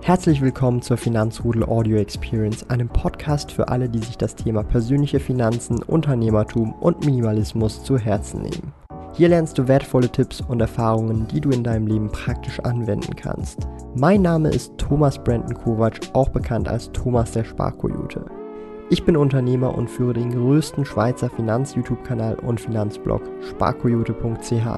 Herzlich willkommen zur Finanzrudel Audio Experience, einem Podcast für alle, die sich das Thema persönliche Finanzen, Unternehmertum und Minimalismus zu Herzen nehmen. Hier lernst du wertvolle Tipps und Erfahrungen, die du in deinem Leben praktisch anwenden kannst. Mein Name ist Thomas Brandon Kovac, auch bekannt als Thomas der Sparkoyote. Ich bin Unternehmer und führe den größten Schweizer Finanz-YouTube-Kanal und Finanzblog sparkoyote.ch.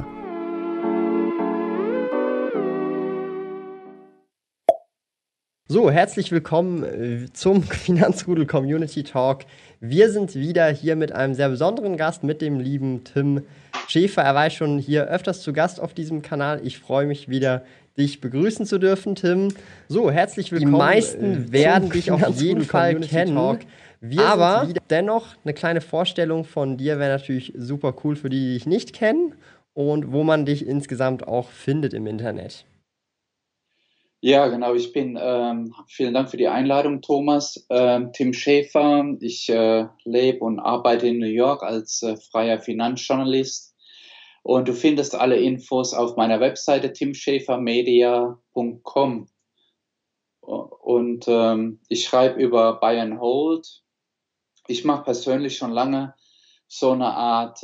So, herzlich willkommen zum Finanzrudel Community Talk. Wir sind wieder hier mit einem sehr besonderen Gast, mit dem lieben Tim Schäfer. Er war schon hier öfters zu Gast auf diesem Kanal. Ich freue mich wieder, dich begrüßen zu dürfen, Tim. So, herzlich willkommen. Die meisten werden dich auf jeden Fall kennen. Aber dennoch eine kleine Vorstellung von dir wäre natürlich super cool für die, die dich nicht kennen und wo man dich insgesamt auch findet im Internet. Ja, genau. Vielen Dank für die Einladung, Thomas. Tim Schäfer. Ich lebe und arbeite in New York als freier Finanzjournalist. Und du findest alle Infos auf meiner Webseite timschäfermedia.com. Und ich schreibe über Buy and Hold. Ich mache persönlich schon lange so eine Art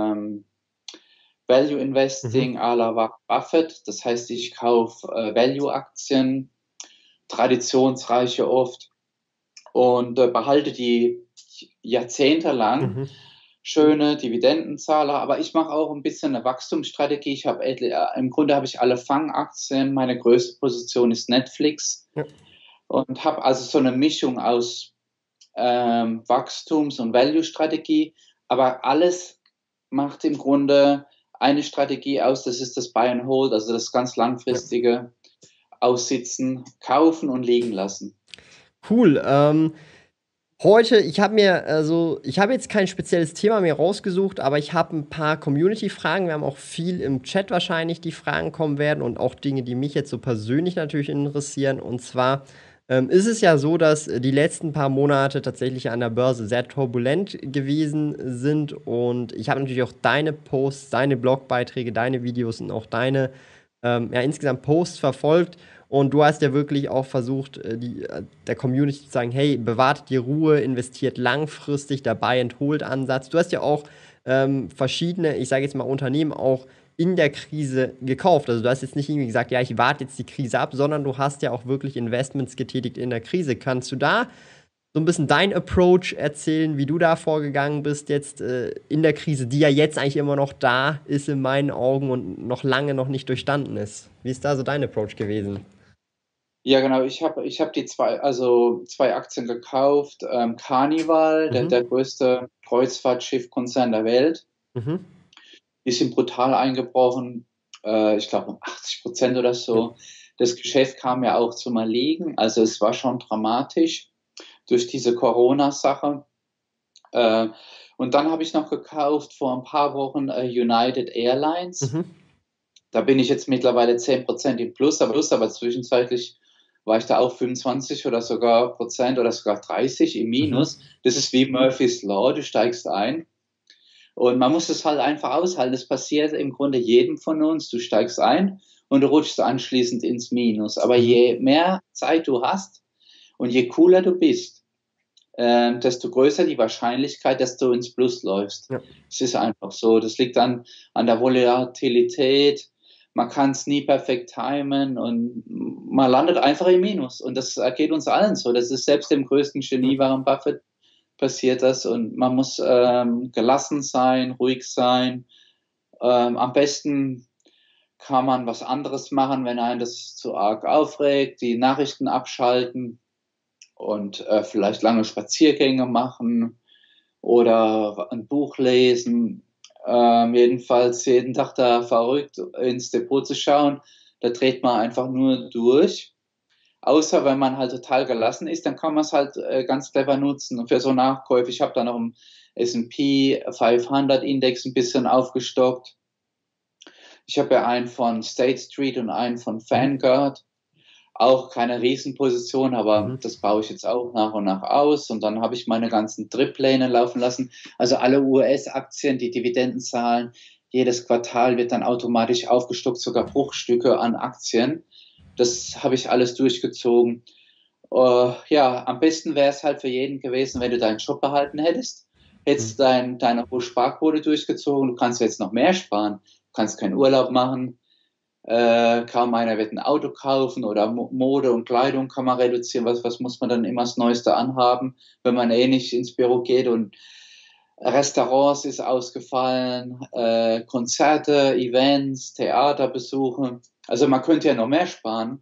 Value Investing à la Warren Buffett. Das heißt, ich kaufe Value-Aktien, traditionsreiche oft, und behalte die jahrzehntelang. Schöne Dividendenzahler, aber ich mache auch ein bisschen eine Wachstumsstrategie. Im Grunde habe ich alle Fangaktien. Meine größte Position ist Netflix, und habe also so eine Mischung aus Wachstums- und Value-Strategie, aber alles macht im Grunde eine Strategie aus, das ist das Buy and Hold, also das ganz langfristige Aussitzen, kaufen und liegen lassen. Cool. Heute, ich habe jetzt kein spezielles Thema mehr rausgesucht, aber ich habe ein paar Community-Fragen. Wir haben auch viel im Chat wahrscheinlich, die Fragen kommen werden und auch Dinge, die mich jetzt so persönlich natürlich interessieren. Und zwar ist es ja so, dass die letzten paar Monate tatsächlich an der Börse sehr turbulent gewesen sind. Und ich habe natürlich auch deine Posts, deine Blogbeiträge, deine Videos und auch deine insgesamt Posts verfolgt. Und du hast ja wirklich auch versucht, der Community zu sagen, hey, bewahrt die Ruhe, investiert langfristig, der Buy-and-Hold-Ansatz. Du hast ja auch verschiedene, ich sage jetzt mal, Unternehmen auch in der Krise gekauft. Also du hast jetzt nicht irgendwie gesagt, ja, ich warte jetzt die Krise ab, sondern du hast ja auch wirklich Investments getätigt in der Krise. Kannst du da so ein bisschen dein Approach erzählen, wie du da vorgegangen bist jetzt in der Krise, die ja jetzt eigentlich immer noch da ist in meinen Augen und noch lange noch nicht durchstanden ist? Wie ist da so dein Approach gewesen? Ja, genau. Ich hab die zwei Aktien gekauft. Carnival, der größte Kreuzfahrtschiffkonzern der Welt, Mhm. die sind brutal eingebrochen. Ich glaube um 80% oder so. Das Geschäft kam ja auch zum Erliegen. Also es war schon dramatisch durch diese Corona-Sache. Und dann habe ich noch gekauft vor ein paar Wochen United Airlines. Mhm. Da bin ich jetzt mittlerweile 10% im Plus, aber zwischenzeitlich war ich da auch 25 oder sogar Prozent oder sogar 30 im Minus. Das ist wie Murphy's Law, du steigst ein. Und man muss es halt einfach aushalten. Das passiert im Grunde jedem von uns. Du steigst ein und du rutschst anschließend ins Minus. Aber je mehr Zeit du hast und je cooler du bist, desto größer die Wahrscheinlichkeit, dass du ins Plus läufst. Ja. Es ist einfach so. Das liegt an der Volatilität. Man kann es nie perfekt timen und man landet einfach im Minus. Und das geht uns allen so. Das ist selbst dem größten Genie, Warren Buffett, passiert das. Und man muss gelassen sein, ruhig sein. Am besten kann man was anderes machen, wenn einen das zu arg aufregt, die Nachrichten abschalten und vielleicht lange Spaziergänge machen oder ein Buch lesen. Jedenfalls jeden Tag da verrückt ins Depot zu schauen, da dreht man einfach nur durch. Außer wenn man halt total gelassen ist, dann kann man es halt ganz clever nutzen für so Nachkäufe. Ich habe da noch im S&P 500 Index ein bisschen aufgestockt. Ich habe ja einen von State Street und einen von Vanguard. Auch keine Riesenposition, aber das baue ich jetzt auch nach und nach aus. Und dann habe ich meine ganzen Drip-Pläne laufen lassen. Also alle US-Aktien, die Dividenden zahlen, jedes Quartal wird dann automatisch aufgestockt, sogar Bruchstücke an Aktien. Das habe ich alles durchgezogen. Ja, am besten wäre es halt für jeden gewesen, wenn du deinen Job behalten hättest, hättest deine hohe Sparquote durchgezogen. Du kannst jetzt noch mehr sparen. Du kannst keinen Urlaub machen. Kaum einer wird ein Auto kaufen oder Mode und Kleidung kann man reduzieren. Was muss man dann immer das Neueste anhaben, wenn man eh nicht ins Büro geht? Und Restaurants ist ausgefallen, Konzerte, Events, Theaterbesuche. Also man könnte ja noch mehr sparen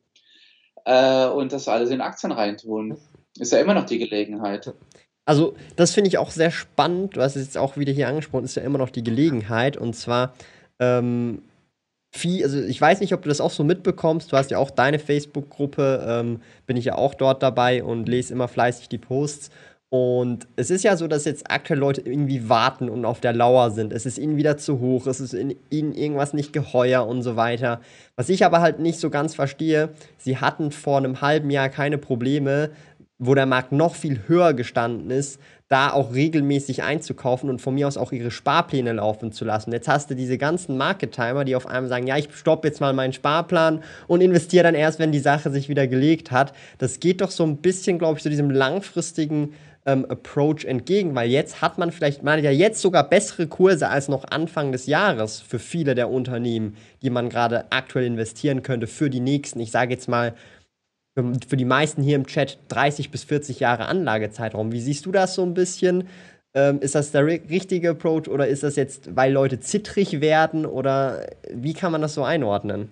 und das alles in Aktien reintun. Ist ja immer noch die Gelegenheit. Also, das finde ich auch sehr spannend. Du hast es jetzt auch wieder hier angesprochen, ist ja immer noch die Gelegenheit. Und zwar, ähm, also ich weiß nicht, ob du das auch so mitbekommst. Du hast ja auch deine Facebook-Gruppe, bin ich ja auch dort dabei und lese immer fleißig die Posts. Und es ist ja so, dass jetzt aktuell Leute irgendwie warten und auf der Lauer sind. Es ist ihnen wieder zu hoch, es ist ihnen irgendwas nicht geheuer und so weiter. Was ich aber halt nicht so ganz verstehe, sie hatten vor einem halben Jahr keine Probleme, wo der Markt noch viel höher gestanden ist, da auch regelmäßig einzukaufen und von mir aus auch ihre Sparpläne laufen zu lassen. Jetzt hast du diese ganzen Market-Timer, die auf einmal sagen, ja, ich stoppe jetzt mal meinen Sparplan und investiere dann erst, wenn die Sache sich wieder gelegt hat. Das geht doch so ein bisschen, glaube ich, so diesem langfristigen Approach entgegen, weil jetzt hat man hat ja jetzt sogar bessere Kurse als noch Anfang des Jahres für viele der Unternehmen, die man gerade aktuell investieren könnte für die nächsten, ich sage jetzt mal, für die meisten hier im Chat 30 bis 40 Jahre Anlagezeitraum. Wie siehst du das so ein bisschen? Ist das der richtige Approach oder ist das jetzt, weil Leute zittrig werden oder wie kann man das so einordnen?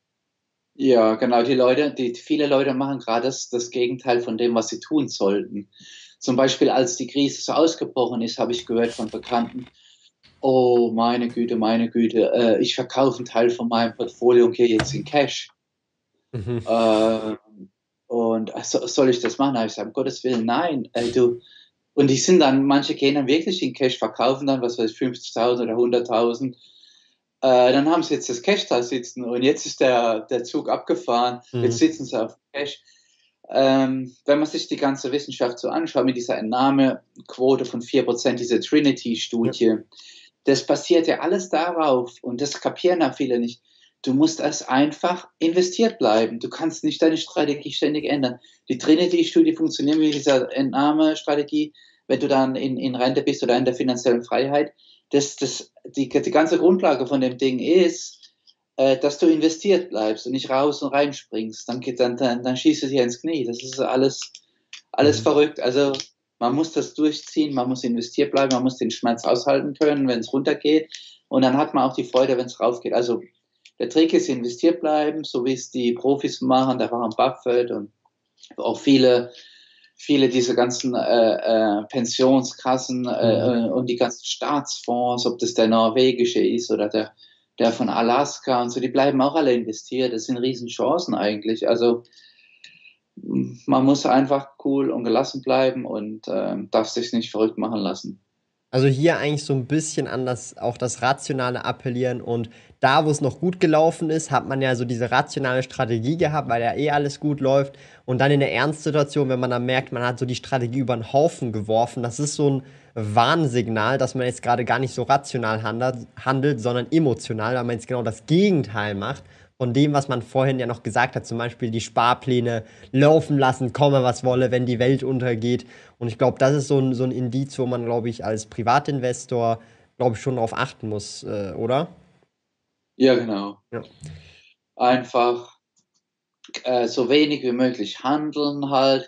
Ja, genau, viele Leute machen gerade das Gegenteil von dem, was sie tun sollten. Zum Beispiel, als die Krise so ausgebrochen ist, habe ich gehört von Bekannten, oh, meine Güte, ich verkaufe einen Teil von meinem Portfolio und gehe jetzt in Cash. Mhm. Äh, und soll ich das machen? Da habe ich gesagt, um Gottes Willen, nein, du. Und die sind dann, manche gehen dann wirklich in Cash, verkaufen dann, was weiß ich, 50.000 oder 100.000. Dann haben sie jetzt das Cash da sitzen und jetzt ist der Zug abgefahren. Jetzt Mhm. sitzen sie auf Cash. Wenn man sich die ganze Wissenschaft so anschaut, mit dieser Entnahmequote von 4%, diese Ja. Trinity-Studie, das basiert ja alles darauf und das kapieren ja viele nicht. Du musst es einfach investiert bleiben. Du kannst nicht deine Strategie ständig ändern. Die Trinity-Studie funktioniert mit dieser Entnahmestrategie, wenn du dann in Rente bist oder in der finanziellen Freiheit. Die ganze Grundlage von dem Ding ist, dass du investiert bleibst und nicht raus und reinspringst. Dann schießt es dir ins Knie. Das ist alles Mhm. verrückt. Also man muss das durchziehen, man muss investiert bleiben, man muss den Schmerz aushalten können, wenn es runtergeht. Und dann hat man auch die Freude, wenn es raufgeht. Also der Trick ist investiert bleiben, so wie es die Profis machen, der Warren Buffett und auch viele dieser ganzen Pensionskassen Mhm. und die ganzen Staatsfonds, ob das der norwegische ist oder der von Alaska und so, die bleiben auch alle investiert. Das sind Riesenchancen eigentlich. Also man muss einfach cool und gelassen bleiben und darf sich nicht verrückt machen lassen. Also hier eigentlich so ein bisschen an auch das Rationale appellieren und da, wo es noch gut gelaufen ist, hat man ja so diese rationale Strategie gehabt, weil ja eh alles gut läuft. Und dann in der Ernstsituation, wenn man dann merkt, man hat so die Strategie über den Haufen geworfen, das ist so ein Warnsignal, dass man jetzt gerade gar nicht so rational handelt, sondern emotional, weil man jetzt genau das Gegenteil macht von dem, was man vorhin ja noch gesagt hat, zum Beispiel die Sparpläne laufen lassen, komme was wolle, wenn die Welt untergeht. Und ich glaube, das ist so ein Indiz, wo man, glaube ich, als Privatinvestor, glaube ich, schon darauf achten muss, oder? Ja, genau. Ja. Einfach so wenig wie möglich handeln halt,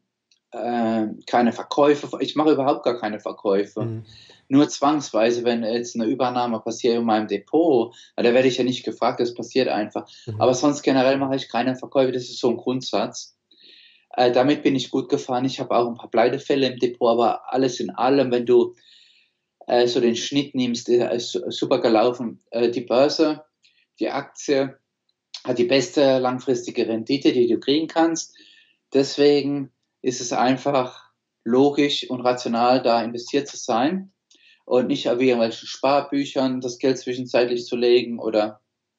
keine Verkäufe. Ich mache überhaupt gar keine Verkäufe. Mhm. Nur zwangsweise, wenn jetzt eine Übernahme passiert in meinem Depot, da werde ich ja nicht gefragt, das passiert einfach. Mhm. Aber sonst generell mache ich keine Verkäufe, das ist so ein Grundsatz. Damit bin ich gut gefahren. Ich habe auch ein paar Pleitefälle im Depot, aber alles in allem, wenn du so den Schnitt nimmst, ist super gelaufen. Die Börse, die Aktie hat die beste langfristige Rendite, die du kriegen kannst. Deswegen ist es einfach logisch und rational, da investiert zu sein und nicht auf irgendwelchen Sparbüchern das Geld zwischenzeitlich zu legen oder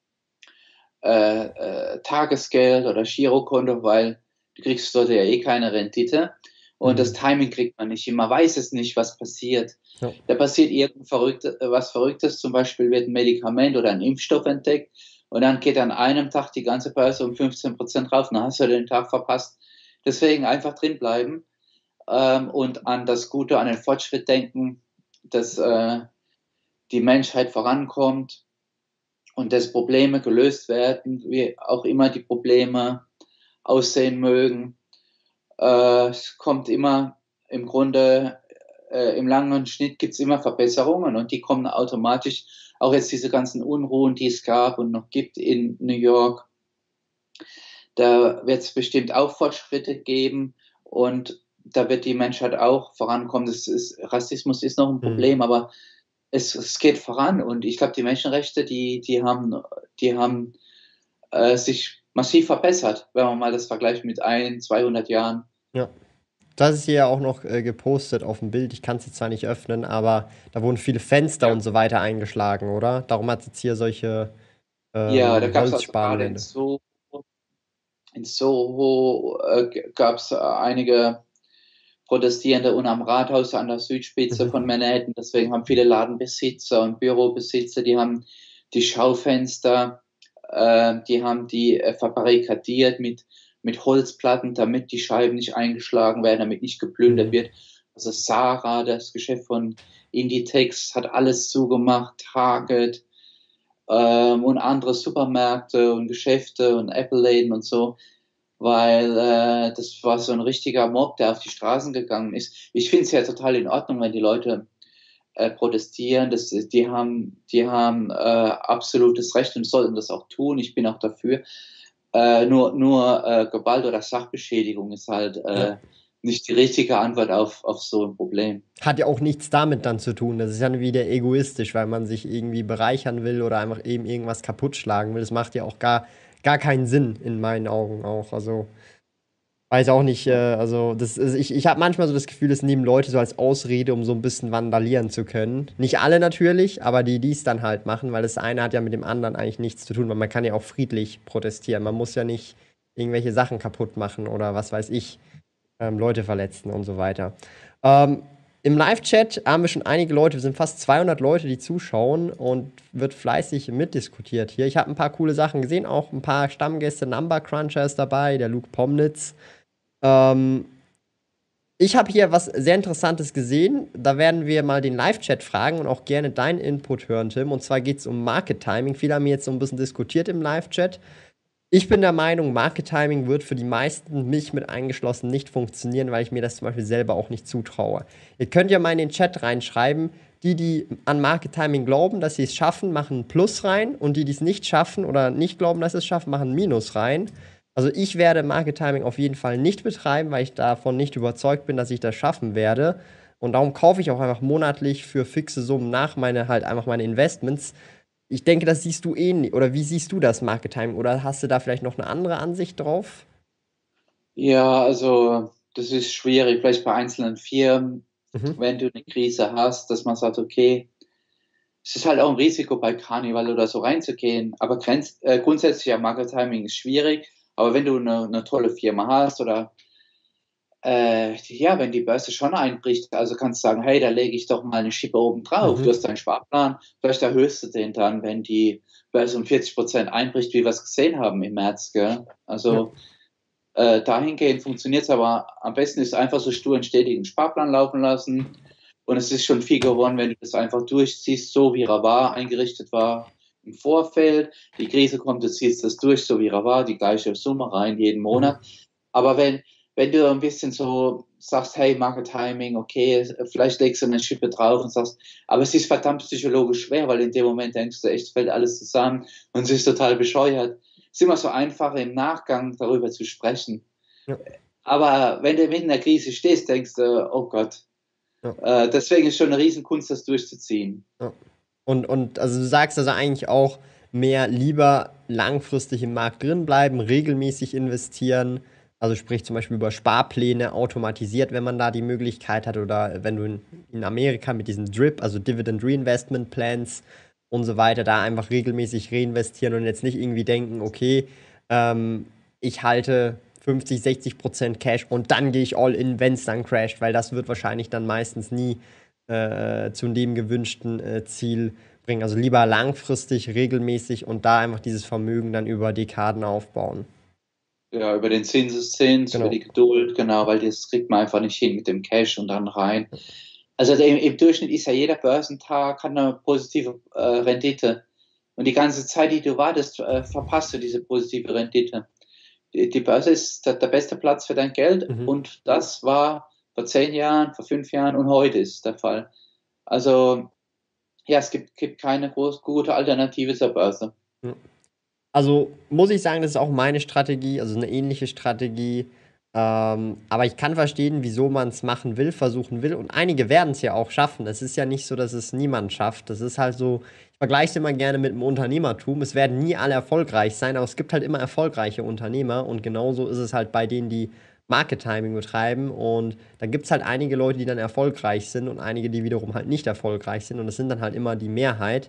Tagesgeld oder Girokonto, weil du kriegst dort ja eh keine Rendite und das Mhm. Timing kriegt man nicht hin. Man weiß es nicht, was passiert. Ja. Da passiert was Verrücktes, zum Beispiel wird ein Medikament oder ein Impfstoff entdeckt und dann geht an einem Tag die ganze Börse um 15% rauf, dann hast du den Tag verpasst. Deswegen einfach drin bleiben und an das Gute, an den Fortschritt denken, dass die Menschheit vorankommt und dass Probleme gelöst werden, wie auch immer die Probleme aussehen mögen. Es kommt immer im Grunde, im langen Schnitt gibt es immer Verbesserungen und die kommen automatisch. Auch jetzt diese ganzen Unruhen, die es gab und noch gibt in New York, da wird es bestimmt auch Fortschritte geben und da wird die Menschheit auch vorankommen. Rassismus ist noch ein Problem, aber es geht voran und ich glaube, die Menschenrechte, die haben sich massiv verbessert, wenn man mal das vergleicht mit 200 Jahren. Ja. Das ist hier ja auch noch gepostet auf dem Bild. Ich kann es jetzt zwar nicht öffnen, aber da wurden viele Fenster und so weiter eingeschlagen, oder? Darum hat es jetzt hier solche Ja, da gab es also gerade Holzspanwände. in Soho gab es einige Protestierende und am Rathaus an der Südspitze von Manhattan. Deswegen haben viele Ladenbesitzer und Bürobesitzer, die haben die Schaufenster, die haben die verbarrikadiert mit Holzplatten, damit die Scheiben nicht eingeschlagen werden, damit nicht geplündert wird. Also Zara, das Geschäft von Inditex, hat alles zugemacht, Target und andere Supermärkte und Geschäfte und Apple-Läden und so, weil das war so ein richtiger Mob, der auf die Straßen gegangen ist. Ich finde es ja total in Ordnung, wenn die Leute protestieren. Die haben absolutes Recht und sollten das auch tun. Ich bin auch dafür. Nur Gewalt oder Sachbeschädigung ist halt nicht die richtige Antwort auf so ein Problem. Hat ja auch nichts damit dann zu tun. Das ist ja wieder egoistisch, weil man sich irgendwie bereichern will oder einfach eben irgendwas kaputt schlagen will. Das macht ja auch gar keinen Sinn in meinen Augen auch. Also weiß auch nicht, also ich habe manchmal so das Gefühl, das nehmen Leute so als Ausrede, um so ein bisschen vandalieren zu können. Nicht alle natürlich, aber die es dann halt machen, weil das eine hat ja mit dem anderen eigentlich nichts zu tun, weil man kann ja auch friedlich protestieren. Man muss ja nicht irgendwelche Sachen kaputt machen oder was weiß ich, Leute verletzen und so weiter. Ähm, Im Live-Chat haben wir schon einige Leute, wir sind fast 200 Leute, die zuschauen und wird fleißig mitdiskutiert hier. Ich habe ein paar coole Sachen gesehen, auch ein paar Stammgäste, Number Cruncher ist dabei, der Luke Pomnitz. Ich habe hier was sehr Interessantes gesehen. Da werden wir mal den Live-Chat fragen und auch gerne deinen Input hören, Tim. Und zwar geht es um Market Timing. Viele haben jetzt so ein bisschen diskutiert im Live-Chat. Ich bin der Meinung, Market Timing wird für die meisten, mich mit eingeschlossen, nicht funktionieren, weil ich mir das zum Beispiel selber auch nicht zutraue. Ihr könnt ja mal in den Chat reinschreiben, die an Market Timing glauben, dass sie es schaffen, machen ein Plus rein und die es nicht schaffen oder nicht glauben, dass sie es schaffen, machen ein Minus rein. Also ich werde Market Timing auf jeden Fall nicht betreiben, weil ich davon nicht überzeugt bin, dass ich das schaffen werde. Und darum kaufe ich auch einfach monatlich für fixe Summen nach meine Investments. Ich denke, das siehst du ähnlich. Oder wie siehst du das Market Timing? Oder hast du da vielleicht noch eine andere Ansicht drauf? Ja, also das ist schwierig, vielleicht bei einzelnen Firmen, Mhm. wenn du eine Krise hast, dass man sagt, okay, es ist halt auch ein Risiko bei Carnival oder so reinzugehen, aber grundsätzlich ja, Market Timing ist schwierig, aber wenn du eine tolle Firma hast oder ja, wenn die Börse schon einbricht, also kannst du sagen, hey, da lege ich doch mal eine Schippe oben drauf. Du Mhm. hast deinen Sparplan, vielleicht erhöhst du den dann, wenn die Börse um 40% einbricht, wie wir es gesehen haben im März. Gell? Ja. Also dahingehend funktioniert es, aber am besten ist einfach so stur einen stetigen Sparplan laufen lassen. Und es ist schon viel gewonnen, wenn du das einfach durchziehst, so wie er war, eingerichtet war im Vorfeld. Die Krise kommt, du ziehst das durch, so wie er war, die gleiche Summe rein jeden Mhm. Monat. Aber wenn du ein bisschen so sagst, hey, Market Timing, okay, vielleicht legst du eine Schippe drauf und sagst, aber es ist verdammt psychologisch schwer, weil in dem Moment denkst du, echt fällt alles zusammen und es ist total bescheuert. Es ist immer so einfach, im Nachgang darüber zu sprechen. Ja. Aber wenn du mitten in der Krise stehst, denkst du, oh Gott. Ja. Deswegen ist schon eine Riesenkunst, das durchzuziehen. Ja. Und also du sagst also eigentlich auch mehr lieber langfristig im Markt drin bleiben, regelmäßig investieren. Also sprich zum Beispiel über Sparpläne automatisiert, wenn man da die Möglichkeit hat. Oder wenn du in Amerika mit diesen DRIP, also Dividend Reinvestment Plans und so weiter, da einfach regelmäßig reinvestieren und jetzt nicht irgendwie denken, okay, ich halte 50-60% Cash und dann gehe ich all in, wenn es dann crasht, weil das wird wahrscheinlich dann meistens nie zu dem gewünschten Ziel bringen. Also lieber langfristig, regelmäßig und da einfach dieses Vermögen dann über Dekaden aufbauen. Ja, über den Zinseszins, über Genau. die Geduld, genau, weil das kriegt man einfach nicht hin mit dem Cash und dann rein. Also im Durchschnitt ist ja jeder Börsentag hat eine positive Rendite. Und die ganze Zeit, die du wartest, verpasst du diese positive Rendite. Die Börse ist der beste Platz für dein Geld Mhm. und das war vor 10 Jahren, vor 5 Jahren und heute ist der Fall. Also ja, es gibt keine gute Alternative zur Börse. Ja. Also muss ich sagen, das ist auch meine Strategie, also eine ähnliche Strategie. Aber ich kann verstehen, wieso man es machen will, versuchen will. Und einige werden es ja auch schaffen. Es ist ja nicht so, dass es niemand schafft. Das ist halt so, ich vergleiche es immer gerne mit dem Unternehmertum. Es werden nie alle erfolgreich sein, aber es gibt halt immer erfolgreiche Unternehmer. Und genauso ist es halt bei denen, die Market Timing betreiben. Und da gibt es halt einige Leute, die dann erfolgreich sind und einige, die wiederum halt nicht erfolgreich sind. Und das sind dann halt immer die Mehrheit.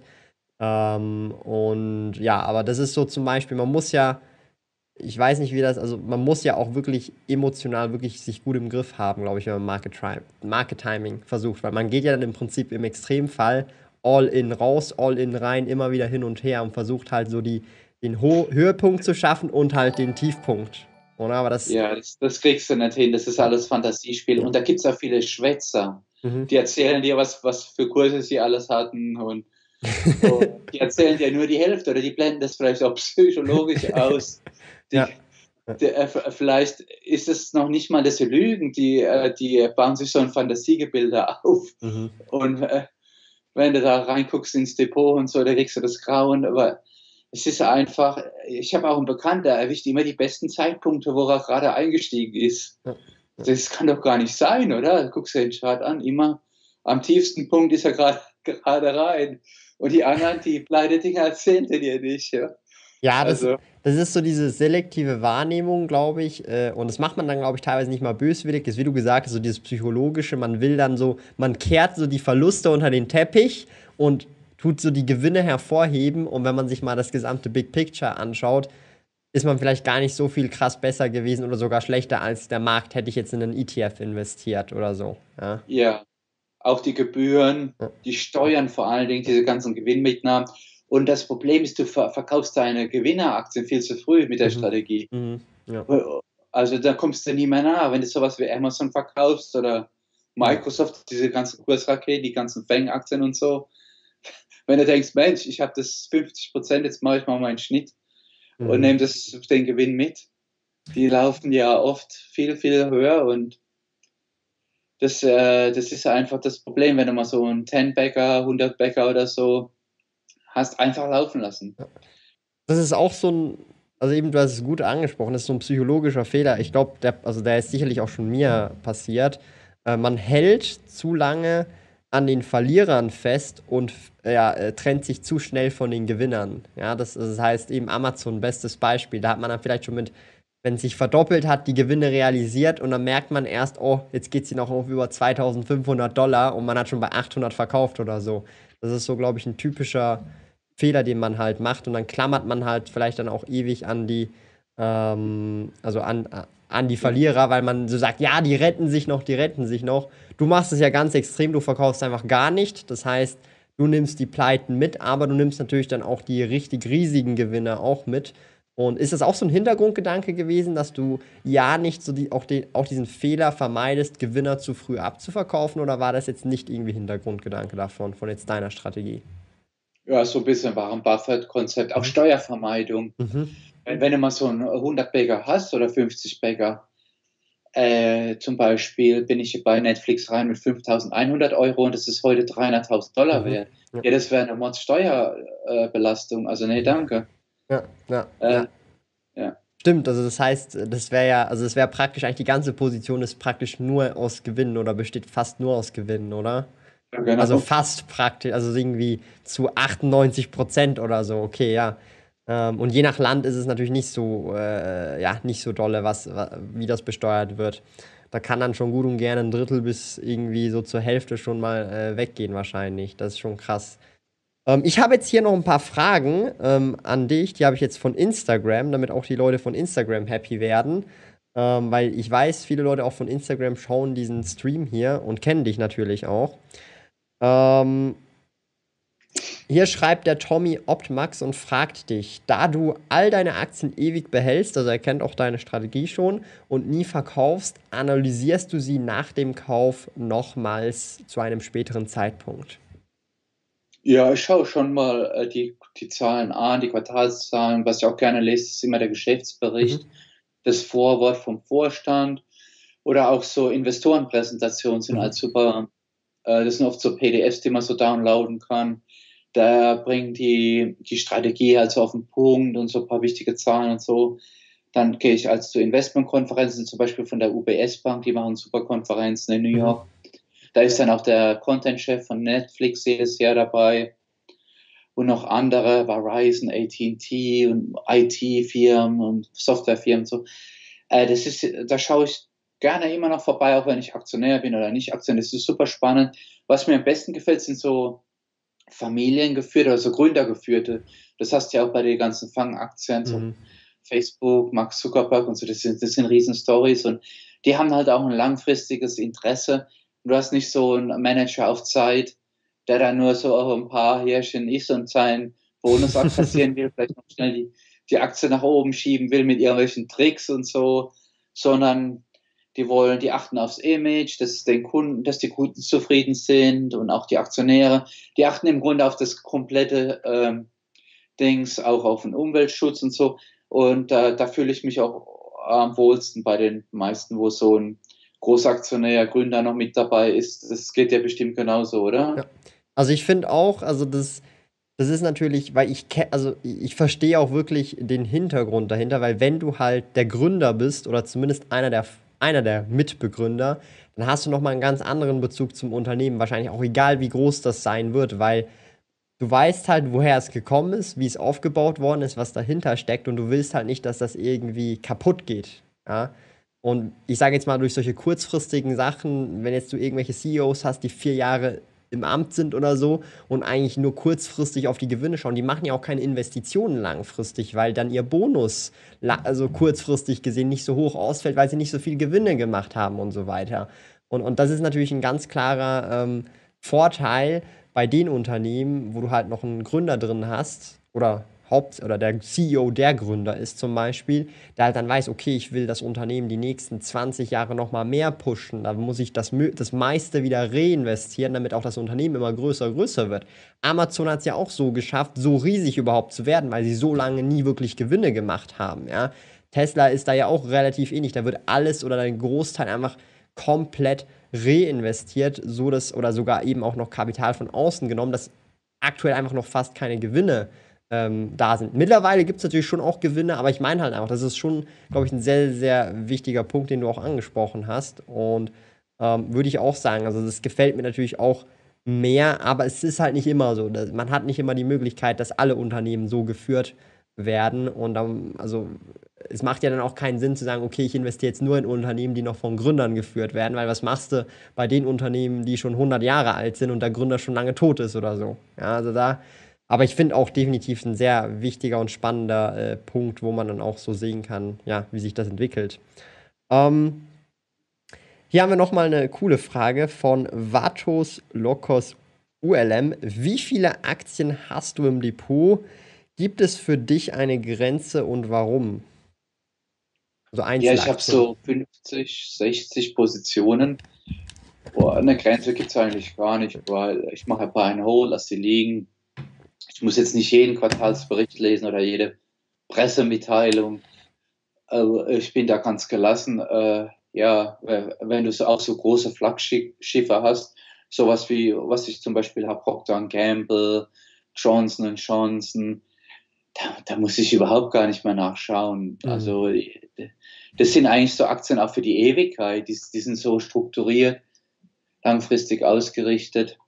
Und ja, aber das ist so zum Beispiel, man muss ja, ich weiß nicht, wie das, also man muss ja auch wirklich emotional wirklich sich gut im Griff haben, glaube ich, wenn man Market Timing versucht, weil man geht ja dann im Prinzip im Extremfall all in raus, all in rein, immer wieder hin und her und versucht halt so den Höhepunkt zu schaffen und halt den Tiefpunkt. Oder? Aber das, Ja, das kriegst du nicht hin. Das ist ja, alles Fantasiespiel. ja. Und da gibt es auch viele Schwätzer. Mhm. Die erzählen dir, was für Kurse sie alles hatten. Und die erzählen dir nur die Hälfte oder die blenden das vielleicht auch psychologisch aus. Die, Ja. Ja. Vielleicht ist es noch nicht mal, dass sie lügen. Die bauen sich so ein Fantasiegebilde auf. Mhm. Und wenn du da reinguckst ins Depot und so, da kriegst du das Grauen. Aber es ist einfach, ich habe auch einen Bekannten, der erwischt immer die besten Zeitpunkte, wo er gerade eingestiegen ist. Ja. Das kann doch gar nicht sein, oder? Guckst du den Chart an, immer am tiefsten Punkt ist er gerade rein. Und die anderen, die Pleite-Dinger erzählen dir nicht. Ja. Ja, Also, das ist so diese selektive Wahrnehmung, glaube ich. Und das macht man dann, glaube ich, teilweise nicht mal böswillig. Das ist, wie du gesagt hast, so dieses Psychologische. Man will dann so, man kehrt so die Verluste unter den Teppich und tut so die Gewinne hervorheben. Und wenn man sich mal das gesamte Big Picture anschaut, ist man vielleicht gar nicht so viel krass besser gewesen oder sogar schlechter als der Markt, hätte ich jetzt in einen ETF investiert oder so. Ja. ja, auch die Gebühren, Ja. die Steuern vor allen Dingen, diese ganzen Gewinnmitnahmen. Und das Problem ist, du verkaufst deine Gewinneraktien viel zu früh mit der Mhm. Strategie. Mhm. Ja. Also da kommst du nie mehr nach, wenn du sowas wie Amazon verkaufst oder Ja. Microsoft, diese ganzen Kursraketen, die ganzen Fang-Aktien und so. Wenn du denkst, Mensch, ich habe das 50%, jetzt mache ich mal meinen Schnitt und Mhm. nehme den Gewinn mit. Die laufen ja oft viel, viel höher und das ist einfach das Problem, wenn du mal so einen 10-Bagger, 100-Bagger oder so hast, einfach laufen lassen. Das ist auch so ein, also eben, du hast es gut angesprochen, das ist so ein psychologischer Fehler. Ich glaube, also der ist sicherlich auch schon mir passiert. Man hält zu lange an den Verlierern fest und ja, trennt sich zu schnell von den Gewinnern. Ja, das heißt eben Amazon, bestes Beispiel. Da hat man dann vielleicht schon mit, wenn es sich verdoppelt hat, die Gewinne realisiert und dann merkt man erst, oh, jetzt geht sie noch auf über 2.500 $ und man hat schon bei 800 verkauft oder so. Das ist so, glaube ich, ein typischer Fehler, den man halt macht und dann klammert man halt vielleicht dann auch ewig an also an die Verlierer, weil man so sagt, ja, die retten sich noch, die retten sich noch. Du machst es ja ganz extrem, du verkaufst einfach gar nicht. Das heißt, du nimmst die Pleiten mit, aber du nimmst natürlich dann auch die richtig riesigen Gewinne auch mit. Und ist das auch so ein Hintergrundgedanke gewesen, dass du ja nicht so auch diesen Fehler vermeidest, Gewinner zu früh abzuverkaufen, oder war das jetzt nicht irgendwie Hintergrundgedanke davon, von jetzt deiner Strategie? Ja, so ein bisschen Warren Buffett-Konzept, auch Mhm. Steuervermeidung. Mhm. Wenn du mal so einen 100-Bagger hast oder 50-Bagger, zum Beispiel bin ich bei Netflix rein mit 5.100 € und das ist heute 300.000 $ Mhm. wert. Ja. Ja, das wäre eine Mordsteuerbelastung. Also nee, Mhm. danke. Ja, ja, ja. Äh, ja, Stimmt, also das heißt, das wäre ja, also es wäre praktisch eigentlich die ganze Position ist praktisch nur aus Gewinnen oder besteht fast nur aus Gewinnen, oder? ja, Also genau. fast praktisch, also irgendwie zu 98% oder so, okay, ja. Und je nach Land ist es natürlich nicht so, ja, nicht so dolle, wie das besteuert wird. Da kann dann schon gut und gerne ein Drittel bis irgendwie so zur Hälfte schon mal weggehen wahrscheinlich. Das ist schon krass. Ich habe jetzt hier noch ein paar Fragen an dich. Die habe ich jetzt von Instagram, damit auch die Leute von Instagram happy werden. Weil ich weiß, viele Leute auch von Instagram schauen diesen Stream hier und kennen dich natürlich auch. Ähm, Hier schreibt der Tommy Optmax und fragt dich, da du all deine Aktien ewig behältst, also er kennt auch deine Strategie schon und nie verkaufst, analysierst du sie nach dem Kauf nochmals zu einem späteren Zeitpunkt? Ja, ich schaue schon mal die Zahlen an, die Quartalszahlen. Was ich auch gerne lese, ist immer der Geschäftsbericht, Mhm. das Vorwort vom Vorstand oder auch so Investorenpräsentationen sind Mhm. halt super. Das sind oft so PDFs, die man so downloaden kann. Da bringen die Strategie halt so auf den Punkt und so ein paar wichtige Zahlen und so. Dann gehe ich als zu Investmentkonferenzen, zum Beispiel von der UBS Bank, die machen super Konferenzen in New Mhm. York. Da ist dann auch der Content-Chef von Netflix jedes Jahr dabei und noch andere, Verizon, AT&T und IT-Firmen und Softwarefirmen. So. Da schaue ich gerne immer noch vorbei, auch wenn ich Aktionär bin oder nicht Aktionär. Das ist super spannend. Was mir am besten gefällt, sind so familiengeführte, also gründergeführte. Das hast du ja auch bei den ganzen Fangaktien, so Mhm. Facebook, Mark Zuckerberg und so. Das sind Riesen-Stories und die haben halt auch ein langfristiges Interesse. Du hast nicht so einen Manager auf Zeit, der dann nur so ein paar Härchen isst und seinen Bonus abkassieren will, vielleicht noch schnell die Aktie nach oben schieben will mit irgendwelchen Tricks und so, sondern die achten aufs Image, dass die Kunden zufrieden sind und auch die Aktionäre. Die achten im Grunde auf das komplette Dings, auch auf den Umweltschutz und so. Und da fühle ich mich auch am wohlsten bei den meisten, wo so ein Großaktionär, Gründer noch mit dabei ist. Das geht ja bestimmt genauso, Ja. oder? Also ich finde auch, also das ist natürlich, weil also ich verstehe auch wirklich den Hintergrund dahinter, weil wenn du halt der Gründer bist oder zumindest einer der Mitbegründer, dann hast du nochmal einen ganz anderen Bezug zum Unternehmen, wahrscheinlich auch egal, wie groß das sein wird, weil du weißt halt, woher es gekommen ist, wie es aufgebaut worden ist, was dahinter steckt und du willst halt nicht, dass das irgendwie kaputt geht. Ja? Und ich sage jetzt mal, durch solche kurzfristigen Sachen, wenn jetzt du irgendwelche CEOs hast, die 4 Jahre im Amt sind oder so und eigentlich nur kurzfristig auf die Gewinne schauen, die machen ja auch keine Investitionen langfristig, weil dann ihr Bonus, also kurzfristig gesehen, nicht so hoch ausfällt, weil sie nicht so viel Gewinne gemacht haben und so weiter. Und das ist natürlich ein ganz klarer Vorteil, bei den Unternehmen, wo du halt noch einen Gründer drin hast oder der CEO der Gründer ist zum Beispiel, der halt dann weiß, okay, ich will das Unternehmen die nächsten 20 Jahre noch mal mehr pushen, da muss ich das meiste wieder reinvestieren, damit auch das Unternehmen immer größer wird. Amazon hat es ja auch so geschafft, so riesig überhaupt zu werden, weil sie so lange nie wirklich Gewinne gemacht haben, ja. Tesla ist da ja auch relativ ähnlich, da wird alles oder ein Großteil einfach komplett reinvestiert, so dass, oder sogar eben auch noch Kapital von außen genommen, dass aktuell einfach noch fast keine Gewinne da sind. Mittlerweile gibt es natürlich schon auch Gewinne, aber ich meine halt einfach, das ist schon, glaube ich, ein sehr, sehr wichtiger Punkt, den du auch angesprochen hast. Und würde ich auch sagen, also das gefällt mir natürlich auch mehr, aber es ist halt nicht immer so. Man hat nicht immer die Möglichkeit, dass alle Unternehmen so geführt werden. Und dann, also es macht ja dann auch keinen Sinn zu sagen, okay, ich investiere jetzt nur in Unternehmen, die noch von Gründern geführt werden, weil was machst du bei den Unternehmen, die schon 100 Jahre alt sind und der Gründer schon lange tot ist oder so. Ja, also da, aber ich finde auch definitiv ein sehr wichtiger und spannender Punkt, wo man dann auch so sehen kann, ja, wie sich das entwickelt. Ähm, Hier haben wir noch mal eine coole Frage von Vatos Lokos ULM. Wie viele Aktien hast du im Depot? Gibt es für dich eine Grenze und warum? Also Ja, ich habe Einzelaktien. so 50, 60 Positionen. Boah, eine Grenze gibt es eigentlich gar nicht, weil ich mache ein paar and hold, lass die liegen. Ich muss jetzt nicht jeden Quartalsbericht lesen oder jede Pressemitteilung. Ich bin da ganz gelassen. Ja, wenn du so auch so große Flaggschiffe hast, sowas wie, was ich zum Beispiel habe, Procter Gamble, Johnson Johnson, da muss ich überhaupt gar nicht mehr nachschauen. Mhm. Also das sind eigentlich so Aktien auch für die Ewigkeit. Die sind so strukturiert, langfristig ausgerichtet.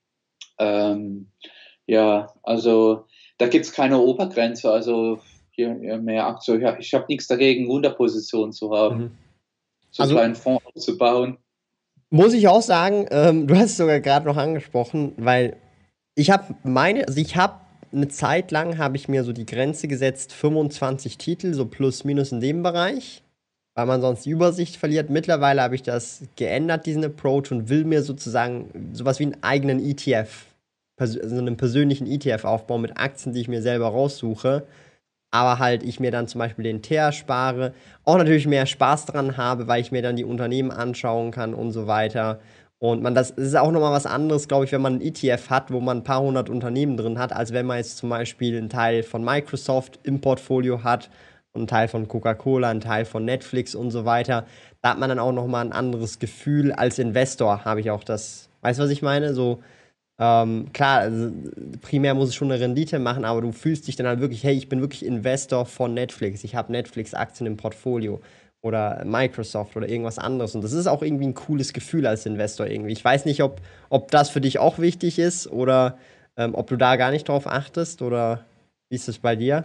Ähm, ja, also da gibt es keine Obergrenze. Also hier mehr Aktien. Ja, ich habe nichts dagegen, Unterpositionen zu haben, Mhm. so einen Also kleinen Fonds aufzubauen. muss ich auch sagen, du hast es sogar gerade noch angesprochen, weil also ich habe eine Zeit lang habe ich mir so die Grenze gesetzt, 25 Titel, so plus minus in dem Bereich, weil man sonst die Übersicht verliert. Mittlerweile habe ich das geändert, diesen Approach, und will mir sozusagen sowas wie einen eigenen ETF. so einem persönlichen ETF aufbauen mit Aktien, die ich mir selber raussuche, aber halt ich mir dann zum Beispiel den TER spare, auch natürlich mehr Spaß dran habe, weil ich mir dann die Unternehmen anschauen kann und so weiter. Und das ist auch nochmal was anderes, glaube ich, wenn man einen ETF hat, wo man ein paar hundert Unternehmen drin hat, als wenn man jetzt zum Beispiel einen Teil von Microsoft im Portfolio hat und einen Teil von Coca-Cola, einen Teil von Netflix und so weiter. Da hat man dann auch nochmal ein anderes Gefühl. Als Investor habe ich auch das, weißt du, was ich meine? So, klar, also primär muss es schon eine Rendite machen, aber du fühlst dich dann halt wirklich, hey, ich bin wirklich Investor von Netflix. Ich habe Netflix-Aktien im Portfolio oder Microsoft oder irgendwas anderes. Und das ist auch irgendwie ein cooles Gefühl als Investor irgendwie. Ich weiß nicht, ob das für dich auch wichtig ist oder ob du da gar nicht drauf achtest oder wie ist es bei dir?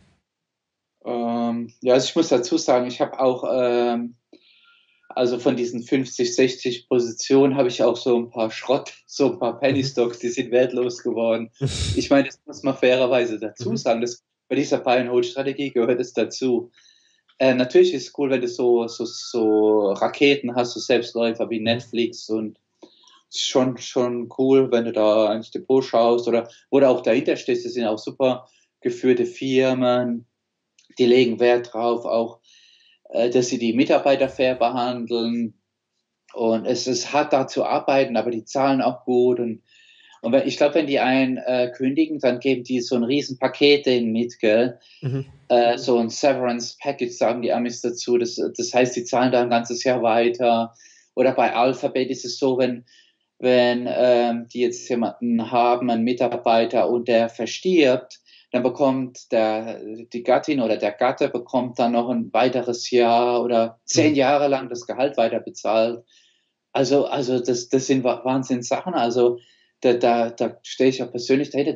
Ja, also ich muss dazu sagen, ich habe auch, also von diesen 50, 60 Positionen habe ich auch so ein paar Schrott, so ein paar Penny Mhm. Stocks, die sind wertlos geworden. Ich meine, das muss man fairerweise dazu Mhm. sagen, dass bei dieser Buy-and-Hold-Strategie gehört es dazu. Natürlich ist es cool, wenn du so Raketen hast, so Selbstläufer wie Mhm. Netflix und schon cool, wenn du da ins Depot schaust oder auch dahinter stehst. Das sind auch super geführte Firmen, die legen Wert drauf, auch dass sie die Mitarbeiter fair behandeln. Und es ist hart da zu arbeiten, aber die zahlen auch gut. Und ich glaube, wenn die einen kündigen, dann geben die so ein Riesenpaket denen mit, gell? Mhm. So ein Severance Package sagen die Amis dazu. Das heißt, die zahlen da ein ganzes Jahr weiter. Oder bei Alphabet ist es so, wenn die jetzt jemanden haben, einen Mitarbeiter, und der verstirbt, dann bekommt die Gattin oder der Gatte bekommt dann noch ein weiteres Jahr oder 10 Jahre lang das Gehalt weiter bezahlt. Also das sind Wahnsinnssachen. Also da stehe ich ja persönlich dahinter.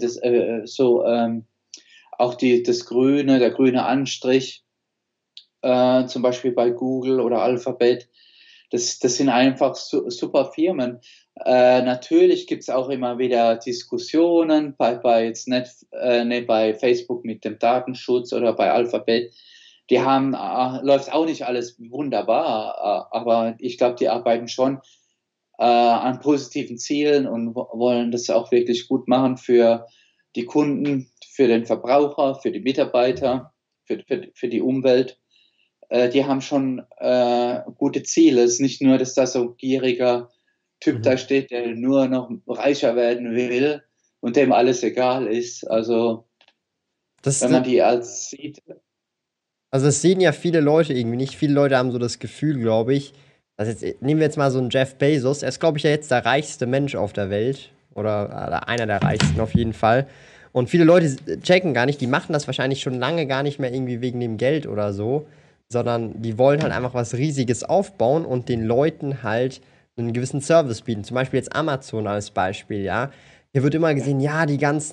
Auch der grüne Anstrich, zum Beispiel bei Google oder Alphabet, das sind einfach super Firmen. Natürlich gibt es auch immer wieder Diskussionen bei Facebook mit dem Datenschutz oder bei Alphabet. Läuft auch nicht alles wunderbar, aber ich glaube, die arbeiten schon an positiven Zielen und wollen das auch wirklich gut machen für die Kunden, für den Verbraucher, für die Mitarbeiter, für die Umwelt. Die haben schon gute Ziele. Es ist nicht nur, dass da so ein gieriger Typ da Mhm. steht, der nur noch reicher werden will und dem alles egal ist. Also, Das, wenn das, man die als sieht, Also das sehen ja viele Leute irgendwie nicht. Viele Leute haben so das Gefühl, glaube ich, dass jetzt, nehmen wir jetzt mal so einen Jeff Bezos, er ist, glaube ich, ja jetzt der reichste Mensch auf der Welt. Oder einer der reichsten auf jeden Fall. Und viele Leute checken gar nicht, die machen das wahrscheinlich schon lange gar nicht mehr irgendwie wegen dem Geld oder so, sondern die wollen halt einfach was Riesiges aufbauen und den Leuten halt einen gewissen Service bieten. Zum Beispiel jetzt Amazon als Beispiel, ja. Hier wird immer gesehen, ja,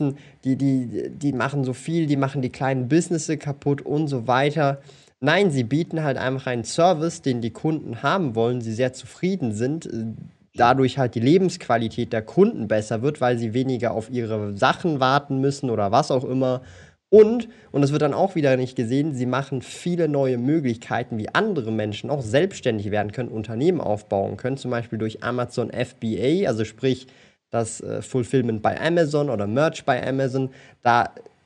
die machen so viel, die machen die kleinen Businesses kaputt und so weiter. Nein, sie bieten halt einfach einen Service, den die Kunden haben wollen, sie sehr zufrieden sind, dadurch halt die Lebensqualität der Kunden besser wird, weil sie weniger auf ihre Sachen warten müssen oder was auch immer. Und das wird dann auch wieder nicht gesehen, sie machen viele neue Möglichkeiten, wie andere Menschen auch selbstständig werden können, Unternehmen aufbauen können, zum Beispiel durch Amazon FBA, also sprich das Fulfillment bei Amazon oder Merch bei Amazon. Da,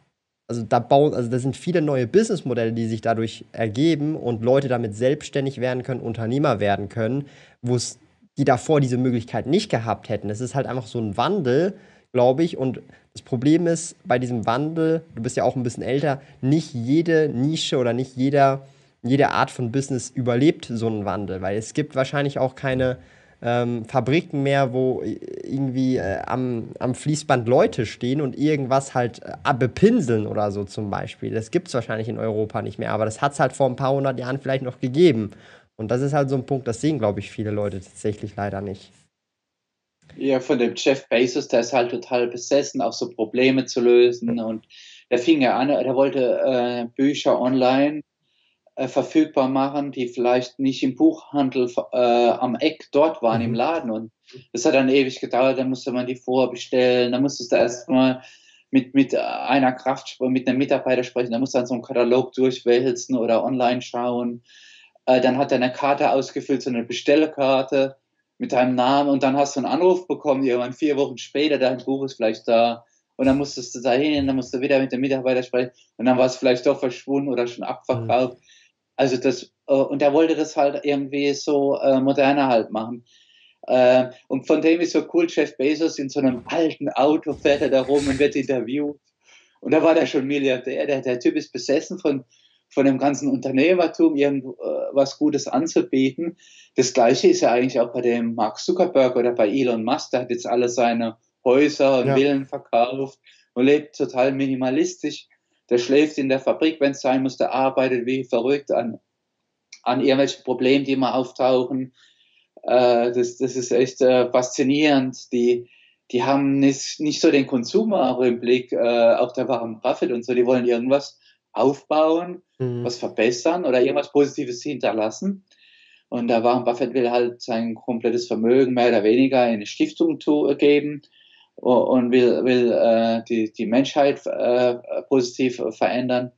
also da sind viele neue Businessmodelle, die sich dadurch ergeben und Leute damit selbstständig werden können, Unternehmer werden können, die davor diese Möglichkeit nicht gehabt hätten. Es ist halt einfach so ein Wandel, glaube ich. Und das Problem ist bei diesem Wandel, du bist ja auch ein bisschen älter, nicht jede Nische oder nicht jede Art von Business überlebt so einen Wandel, weil es gibt wahrscheinlich auch keine Fabriken mehr, wo irgendwie am Fließband Leute stehen und irgendwas halt bepinseln oder so zum Beispiel. Das gibt es wahrscheinlich in Europa nicht mehr, aber das hat es halt vor ein paar hundert Jahren vielleicht noch gegeben. Und das ist halt so ein Punkt, das sehen, glaube ich, viele Leute tatsächlich leider nicht. ja, von dem Jeff Bezos, der ist halt total besessen, auch so Probleme zu lösen. Und der fing ja an, der wollte Bücher online verfügbar machen, die vielleicht nicht im Buchhandel am Eck dort waren im Mhm. Laden. Und das hat dann ewig gedauert, dann musste man die vorbestellen, dann musstest du erstmal mit einer Kraft, mit einem Mitarbeiter sprechen, dann musst du dann so einen Katalog durchwälzen oder online schauen. Dann hat er eine Karte ausgefüllt, so eine Bestellkarte. mit deinem Namen und dann hast du einen Anruf bekommen, irgendwann 4 Wochen später, dein Buch ist vielleicht da und dann musstest du da hin, dann musst du wieder mit dem Mitarbeiter sprechen und dann war es vielleicht doch verschwunden oder schon Mhm. abverkauft. Also und er wollte das halt irgendwie so moderner halt machen. Und von dem ist so cool, Jeff Bezos in so einem alten Auto fährt er da rum und wird interviewt. Und da war der schon Milliardär. Der Typ ist besessen von dem ganzen Unternehmertum, irgendwas Gutes anzubieten. Das Gleiche ist ja eigentlich auch bei dem Mark Zuckerberg oder bei Elon Musk. Der hat jetzt alle seine Häuser und Ja. Villen verkauft und lebt total minimalistisch. Der schläft in der Fabrik, wenn es sein muss. Der arbeitet wie verrückt an irgendwelchen Problemen, die mal auftauchen. Das ist echt faszinierend. Die haben nicht so den Konsum auch im Blick, auch der Warren Buffett und so. Die wollen irgendwas aufbauen, Mhm. was verbessern oder irgendwas Positives hinterlassen. Und der Warren Buffett will halt sein komplettes Vermögen mehr oder weniger in eine Stiftung geben und will die Menschheit positiv verändern.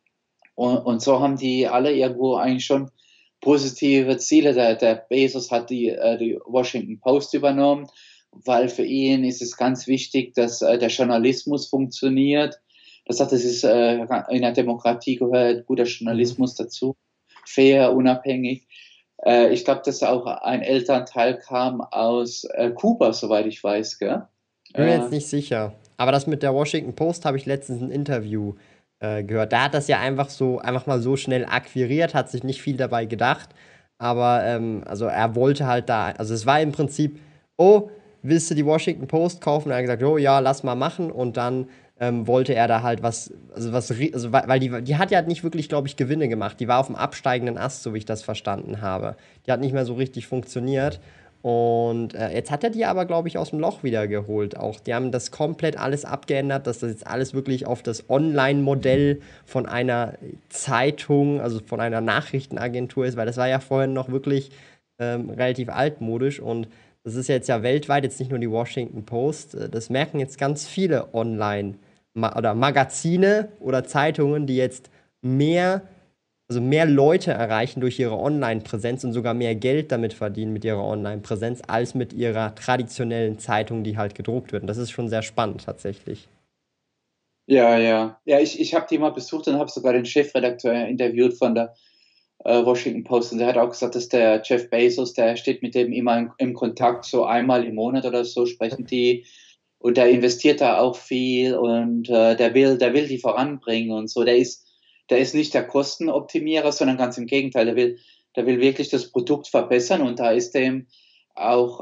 Und so haben die alle irgendwo eigentlich schon positive Ziele. Der Bezos hat die Washington Post übernommen, weil für ihn ist es ganz wichtig, dass der Journalismus funktioniert. Das ist in der Demokratie gehört guter Mhm. Journalismus dazu, fair, unabhängig. Ich glaube, dass auch ein Elternteil kam aus Kuba, soweit ich weiß, gell? Bin mir jetzt Äh, nicht sicher. Aber das mit der Washington Post habe ich letztens ein Interview gehört. Da hat das ja einfach mal so schnell akquiriert, hat sich nicht viel dabei gedacht. Aber also er wollte halt da, also es war im Prinzip, oh, willst du die Washington Post kaufen? Und er hat gesagt, oh ja, lass mal machen. Und dann wollte er da halt also weil die hat ja nicht wirklich, glaube ich, Gewinne gemacht. Die war auf dem absteigenden Ast, so wie ich das verstanden habe. Die hat nicht mehr so richtig funktioniert. Und jetzt hat er die aber, glaube ich, aus dem Loch wieder geholt. Auch die haben das komplett alles abgeändert, dass das jetzt alles wirklich auf das Online-Modell von einer Zeitung, also von einer Nachrichtenagentur ist, weil das war ja vorhin noch wirklich relativ altmodisch und das ist jetzt ja weltweit, jetzt nicht nur die Washington Post, das merken jetzt ganz viele Online- oder Magazine oder Zeitungen, die jetzt mehr mehr Leute erreichen durch ihre Online-Präsenz und sogar mehr Geld damit verdienen mit ihrer Online-Präsenz als mit ihrer traditionellen Zeitung, die halt gedruckt wird. Und das ist schon sehr spannend tatsächlich. ja, ja. Ja, ich habe die mal besucht und habe sogar den Chefredakteur interviewt von der Washington Post. Und der hat auch gesagt, dass der Jeff Bezos, der steht mit dem immer im Kontakt, so einmal im Monat oder so sprechen die. Und der investiert da auch viel und der will die voranbringen und so. Der ist nicht der Kostenoptimierer, sondern ganz im Gegenteil, der will wirklich das Produkt verbessern und da ist dem auch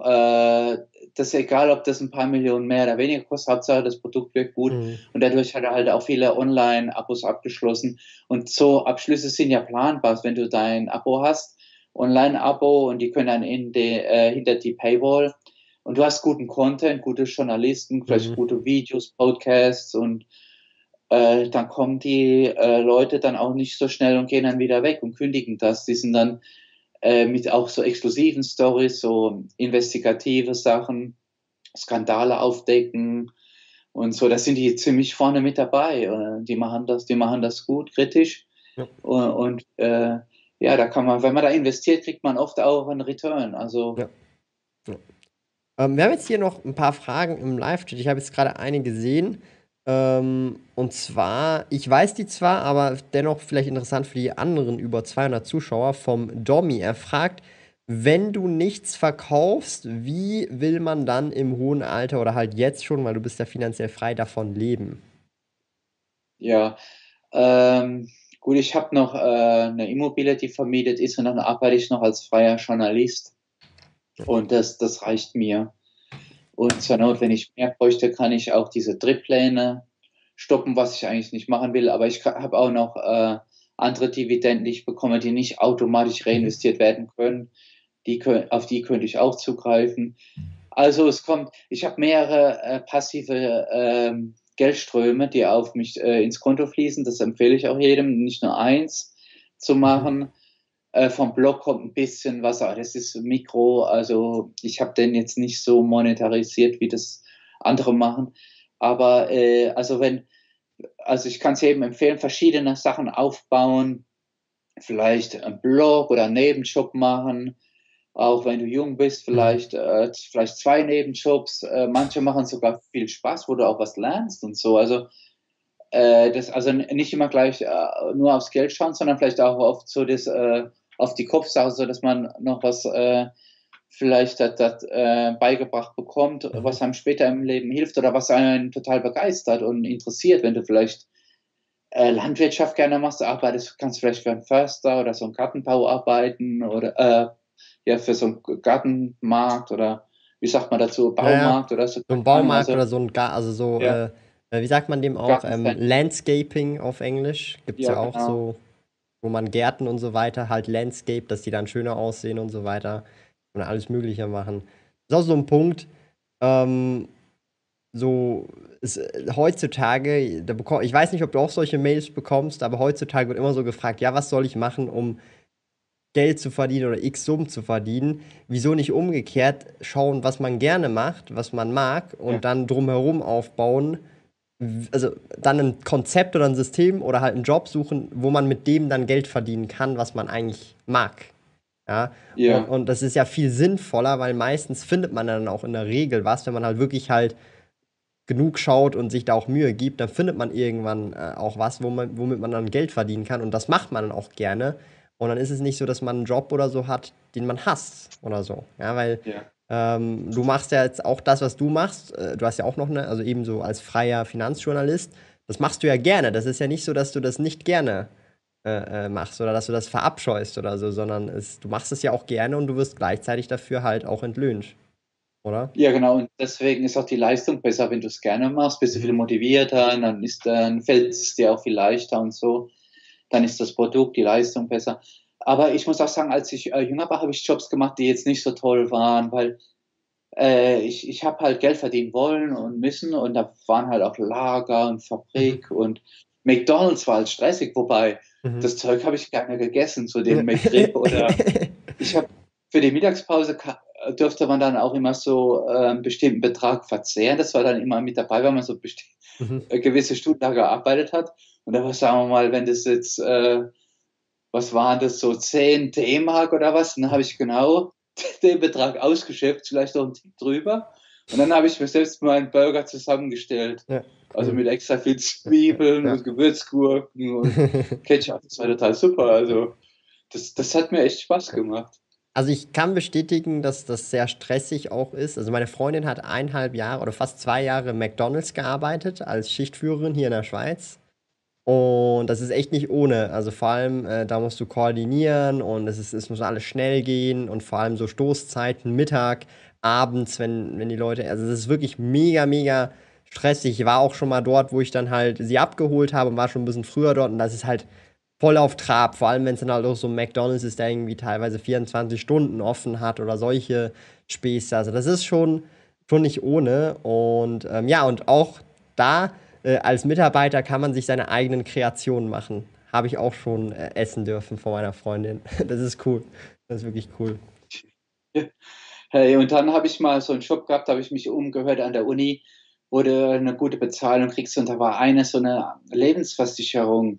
das ist egal, ob das ein paar Millionen mehr oder weniger kostet, Hauptsache das Produkt wirkt gut Mhm. und dadurch hat er halt auch viele Online-Abos abgeschlossen und so Abschlüsse sind ja planbar, wenn du dein Abo hast, Online-Abo und die können dann hinter die Paywall und du hast guten Content, gute Journalisten, vielleicht Mhm. gute Videos, Podcasts und dann kommen die Leute dann auch nicht so schnell und gehen dann wieder weg und kündigen das. Die sind dann mit auch so exklusiven Stories, so investigative Sachen, Skandale aufdecken und so. Da sind die ziemlich vorne mit dabei. Die machen das gut, kritisch. Ja. Und ja, da kann man, wenn man da investiert, kriegt man oft auch einen Return. Also Ja. Ja. Wir haben jetzt hier noch ein paar Fragen im Live-Chat. Ich habe jetzt gerade eine gesehen. Und zwar, ich weiß die zwar, aber dennoch vielleicht interessant für die anderen über 200 Zuschauer vom Domi. Er fragt, wenn du nichts verkaufst, wie will man dann im hohen Alter oder halt jetzt schon, weil du bist ja finanziell frei, davon leben? ja, ähm, gut, ich habe noch eine Immobilie, die vermietet ist und dann arbeite ich noch als freier Journalist und das reicht mir. Und zur Not, wenn ich mehr bräuchte, kann ich auch diese Drittpläne stoppen, was ich eigentlich nicht machen will. Aber ich habe auch noch andere Dividenden, die ich bekomme, die nicht automatisch Mhm. reinvestiert werden können. Auf die könnte ich auch zugreifen. Also ich habe mehrere passive Geldströme, die auf mich ins Konto fließen. Das empfehle ich auch jedem, nicht nur eins zu Mhm. machen. Vom Blog kommt ein bisschen was, aber das ist Mikro. Also ich habe den jetzt nicht so monetarisiert, wie das andere machen. Aber also ich kann es jedem empfehlen, verschiedene Sachen aufbauen, vielleicht einen Blog oder einen Nebenjob machen, auch wenn du jung bist, Mhm. vielleicht zwei Nebenjobs. Manche machen sogar viel Spaß, wo du auch was lernst und so. Nicht immer gleich nur aufs Geld schauen, sondern vielleicht auch auf die Kopfsache, so dass man noch was vielleicht beigebracht bekommt, Mhm. was einem später im Leben hilft oder was einen total begeistert und interessiert. Wenn du vielleicht Landwirtschaft gerne machst, kannst du vielleicht für einen Förster oder so einen Gartenbau arbeiten oder ja, für so einen Gartenmarkt oder wie sagt man dazu, Ja, ja. Baumarkt oder so, So ein keine Ahnung. Baumarkt oder so ein also so, Ja, wie sagt man dem auch? Gartencenter. Landscaping auf Englisch gibt's Ja, ja auch genau. so, wo man Gärten und so weiter halt Landscape, dass die dann schöner aussehen und so weiter und alles Mögliche machen. Das ist auch so ein Punkt, ähm, so heutzutage, ich weiß nicht, ob du auch solche Mails bekommst, aber heutzutage wird immer so gefragt, ja, was soll ich machen, um Geld zu verdienen oder X Summen zu verdienen? Wieso nicht umgekehrt schauen, was man gerne macht, was man mag Ja, und dann drumherum aufbauen, also dann ein Konzept oder ein System oder halt einen Job suchen, wo man mit dem dann Geld verdienen kann, was man eigentlich mag. Ja, ja, und das ist ja viel sinnvoller, weil meistens findet man dann auch in der Regel was, wenn man halt wirklich halt genug schaut und sich da auch Mühe gibt, dann findet man irgendwann auch was, womit man dann Geld verdienen kann. Und das macht man dann auch gerne. Und dann ist es nicht so, dass man einen Job oder so hat, den man hasst oder so. Ja, weil ja. du machst ja jetzt auch das, was du machst. Du hast ja auch noch eine, also ebenso als freier Finanzjournalist. Das machst du ja gerne. Das ist ja nicht so, dass du das nicht gerne machst oder dass du das verabscheust oder so, sondern du machst es ja auch gerne und du wirst gleichzeitig dafür halt auch entlöhnt, oder? Ja, genau. Und deswegen ist auch die Leistung besser, wenn du es gerne machst, bist du viel Mhm. motivierter, dann fällt es dir auch viel leichter und so. Dann ist das Produkt, die Leistung besser. Aber ich muss auch sagen, als ich jünger war, habe ich Jobs gemacht, die jetzt nicht so toll waren, weil ich habe halt Geld verdienen wollen und müssen und da waren halt auch Lager und Mhm. Fabrik und McDonald's war halt stressig, wobei Mhm. das Zeug habe ich gerne gegessen, so den McRib oder ich habe für die Mittagspause durfte man dann auch immer so einen bestimmten Betrag verzehren. Das war dann immer mit dabei, wenn man so Mhm. gewisse Stunden da gearbeitet hat. Und da war, sagen wir mal, wenn das jetzt, was waren das, so 10 D-Mark oder was, dann habe ich genau den Betrag ausgeschöpft, vielleicht noch einen Tick drüber. Und dann habe ich mir selbst mal einen Burger zusammengestellt. Ja, Also cool. mit extra viel Zwiebeln Ja. und Gewürzgurken und Ketchup. Das war total super. Also das hat mir echt Spaß gemacht. Also ich kann bestätigen, dass das sehr stressig auch ist. Also meine Freundin hat 1,5 Jahre oder fast 2 Jahre im McDonald's gearbeitet als Schichtführerin hier in der Schweiz. Und das ist echt nicht ohne. Also vor allem, da musst du koordinieren und es muss alles schnell gehen und vor allem so Stoßzeiten, Mittag, abends, wenn die Leute, also es ist wirklich mega, mega stressig. Ich war auch schon mal dort, wo ich dann halt sie abgeholt habe und war schon ein bisschen früher dort und das ist halt voll auf Trab. Vor allem, wenn es dann halt auch so ein McDonald's ist, der irgendwie teilweise 24 Stunden offen hat oder solche Späße. Also das ist schon nicht ohne. Und ja, und auch da als Mitarbeiter kann man sich seine eigenen Kreationen machen. Habe ich auch schon essen dürfen von meiner Freundin. Das ist cool. Das ist wirklich cool. Hey, und dann habe ich mal so einen Job gehabt, da habe ich mich umgehört an der Uni, wo du eine gute Bezahlung kriegst. Und da war eine so eine Lebensversicherung.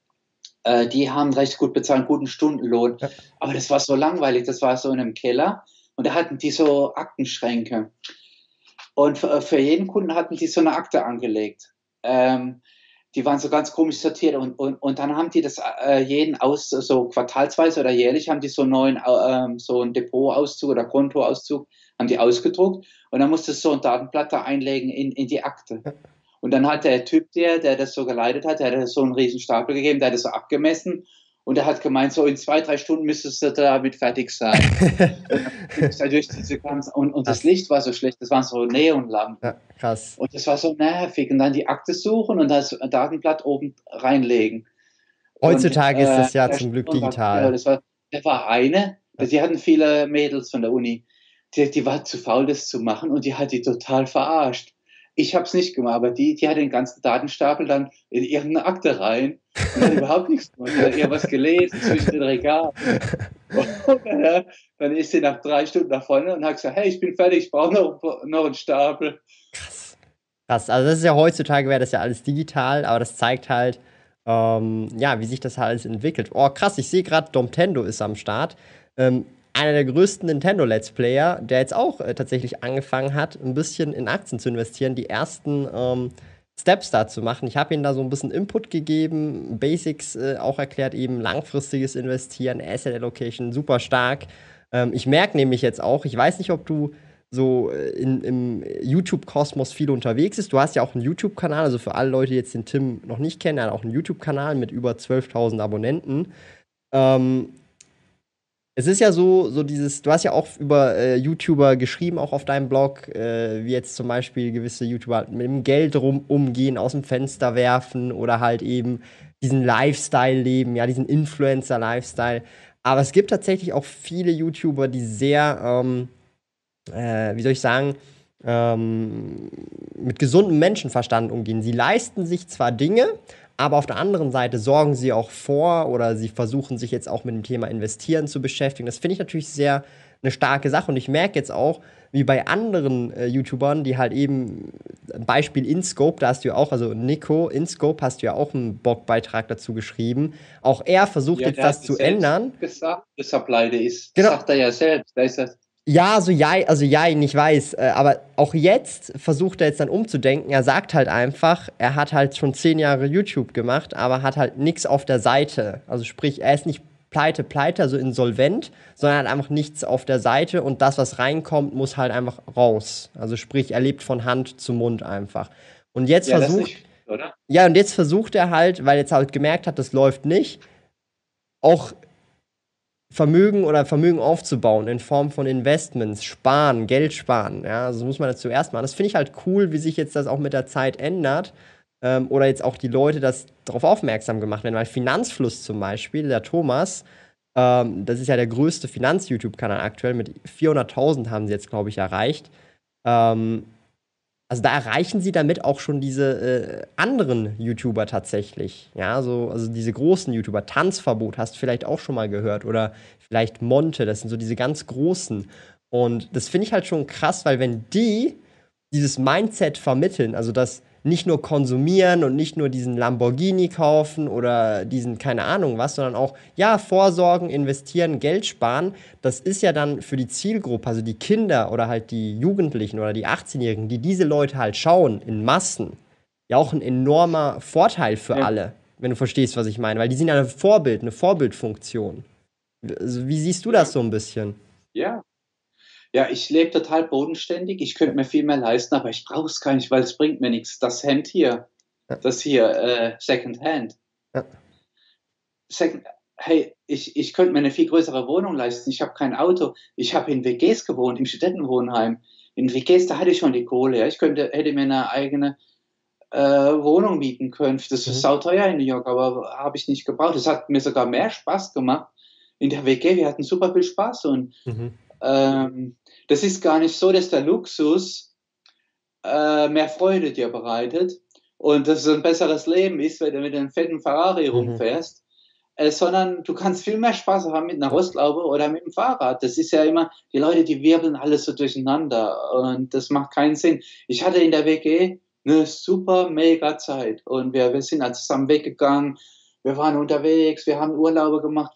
Die haben recht gut bezahlt, guten Stundenlohn. Ja. Aber das war so langweilig. Das war so in einem Keller. Und da hatten die so Aktenschränke. Und für jeden Kunden hatten die so eine Akte angelegt. Die waren so ganz komisch sortiert und dann haben die das jeden so quartalsweise oder jährlich haben die so einen neuen, so einen Depotauszug oder Kontoauszug, haben die ausgedruckt und dann musste so ein Datenblatt da einlegen in die Akte. Und dann hat der Typ, der das so geleitet hat, der hat so einen riesen Stapel gegeben, der hat das so abgemessen und der hat gemeint, so in 2, 3 Stunden müsstest du damit fertig sein. Und dann bin ich da durch diese ganzen, und das Krass. Licht war so schlecht, das waren so Neonlampen. Ja, krass. Und das war so nervig. Und dann die Akte suchen und das Datenblatt oben reinlegen. Und Heutzutage ist das ja der zum Glück Sturm war, ja, digital. der war eine, Ja. die hatten viele Mädels von der Uni, die war zu faul, das zu machen und die hat die total verarscht. Ich habe es nicht gemacht, aber die hat den ganzen Datenstapel dann in irgendeine Akte rein und hat überhaupt nichts gemacht. Die hat eher was gelesen zwischen den Regalen. Und dann ist sie nach 3 Stunden nach vorne und hat gesagt, hey, ich bin fertig, ich brauche noch einen Stapel. Krass. Krass. Also das ist ja heutzutage wäre das ja alles digital, aber das zeigt halt, ja, wie sich das halt alles entwickelt. Oh, krass, ich sehe gerade, Domtendo ist am Start. Ähm, einer der größten Nintendo-Let's Player, der jetzt auch tatsächlich angefangen hat, ein bisschen in Aktien zu investieren, die ersten Steps da zu machen. Ich habe ihm da so ein bisschen Input gegeben, Basics auch erklärt, eben langfristiges Investieren, Asset Allocation, super stark. Ich merke nämlich jetzt auch, ich weiß nicht, ob du so im YouTube-Kosmos viel unterwegs bist. Du hast ja auch einen YouTube-Kanal, also für alle Leute, die jetzt den Tim noch nicht kennen, er hat auch einen YouTube-Kanal mit über 12.000 Abonnenten. Ähm, Es ist ja so dieses, du hast ja auch über YouTuber geschrieben, auch auf deinem Blog, wie jetzt zum Beispiel gewisse YouTuber mit dem Geld umgehen, aus dem Fenster werfen oder halt eben diesen Lifestyle leben, ja, diesen Influencer-Lifestyle. Aber es gibt tatsächlich auch viele YouTuber, die sehr, wie soll ich sagen, mit gesundem Menschenverstand umgehen. Sie leisten sich zwar Dinge, aber auf der anderen Seite sorgen sie auch vor oder sie versuchen sich jetzt auch mit dem Thema Investieren zu beschäftigen. Das finde ich natürlich sehr eine starke Sache. Und ich merke jetzt auch, wie bei anderen YouTubern, die halt eben, Beispiel InScope, da hast du ja auch, also Nico, InScope hast du ja auch einen Blogbeitrag dazu geschrieben. Auch er versucht Ja, jetzt der hat das es zu selbst ändern. gesagt, dass er pleite ist. Das Genau, sagt er ja selbst. Da ist er, ja, so ja, also ja, ich weiß, aber auch jetzt versucht er jetzt dann umzudenken. Er sagt halt einfach, er hat halt schon 10 Jahre YouTube gemacht, aber hat halt nichts auf der Seite. Also sprich, er ist nicht pleite, also insolvent, sondern hat einfach nichts auf der Seite und das, was reinkommt, muss halt einfach raus. Also sprich, er lebt von Hand zu Mund einfach. Und jetzt ja, das versucht, nicht, oder? ja, und jetzt versucht er halt, weil er jetzt halt gemerkt hat, das läuft nicht, auch Vermögen oder Vermögen aufzubauen in Form von Investments, sparen, Geld sparen. Ja, also das muss man das zuerst machen. Das finde ich halt cool, wie sich jetzt das auch mit der Zeit ändert. Oder jetzt auch die Leute das darauf aufmerksam gemacht werden. Weil Finanzfluss zum Beispiel, der Thomas, das ist ja der größte Finanz-YouTube-Kanal aktuell, mit 400.000 haben sie jetzt, glaube ich, erreicht. Ähm, also da erreichen sie damit auch schon diese anderen YouTuber tatsächlich. Ja, so, also diese großen YouTuber. Tanzverbot hast du vielleicht auch schon mal gehört. Oder vielleicht Monte, das sind so diese ganz großen. Und das finde ich halt schon krass, weil wenn die dieses Mindset vermitteln, also das nicht nur konsumieren und nicht nur diesen Lamborghini kaufen oder diesen keine Ahnung was, sondern auch, ja, vorsorgen, investieren, Geld sparen, das ist ja dann für die Zielgruppe, also die Kinder oder halt die Jugendlichen oder die 18-Jährigen, die diese Leute halt schauen in Massen, ja auch ein enormer Vorteil für Ja. alle, wenn du verstehst, was ich meine, weil die sind ja ein Vorbild, eine Vorbildfunktion. Also, wie siehst du das Ja. so ein bisschen? Ja. Ja, ich lebe total bodenständig. Ich könnte mir viel mehr leisten, aber ich brauche es gar nicht, weil es bringt mir nichts. Das Hemd hier, Ja, das hier, Second Hand. ja, Second, hey, ich könnte mir eine viel größere Wohnung leisten. Ich habe kein Auto. Ich habe in WGs gewohnt, im Studentenwohnheim. In WGs, da hatte ich schon die Kohle. Ja. Hätte mir eine eigene Wohnung mieten können. Das ist mhm, sauteuer in New York, aber habe ich nicht gebraucht. Es hat mir sogar mehr Spaß gemacht in der WG. Wir hatten super viel Spaß und mhm, ähm, das ist gar nicht so, dass der Luxus mehr Freude dir bereitet und dass es ein besseres Leben ist, wenn du mit einem fetten Ferrari mhm, rumfährst, sondern du kannst viel mehr Spaß haben mit einer ja, Rostlaube oder mit dem Fahrrad. Das ist ja immer, die Leute, die wirbeln alles so durcheinander und das macht keinen Sinn. Ich hatte in der WG eine super mega Zeit und wir sind halt zusammen weggegangen, wir waren unterwegs, wir haben Urlaube gemacht,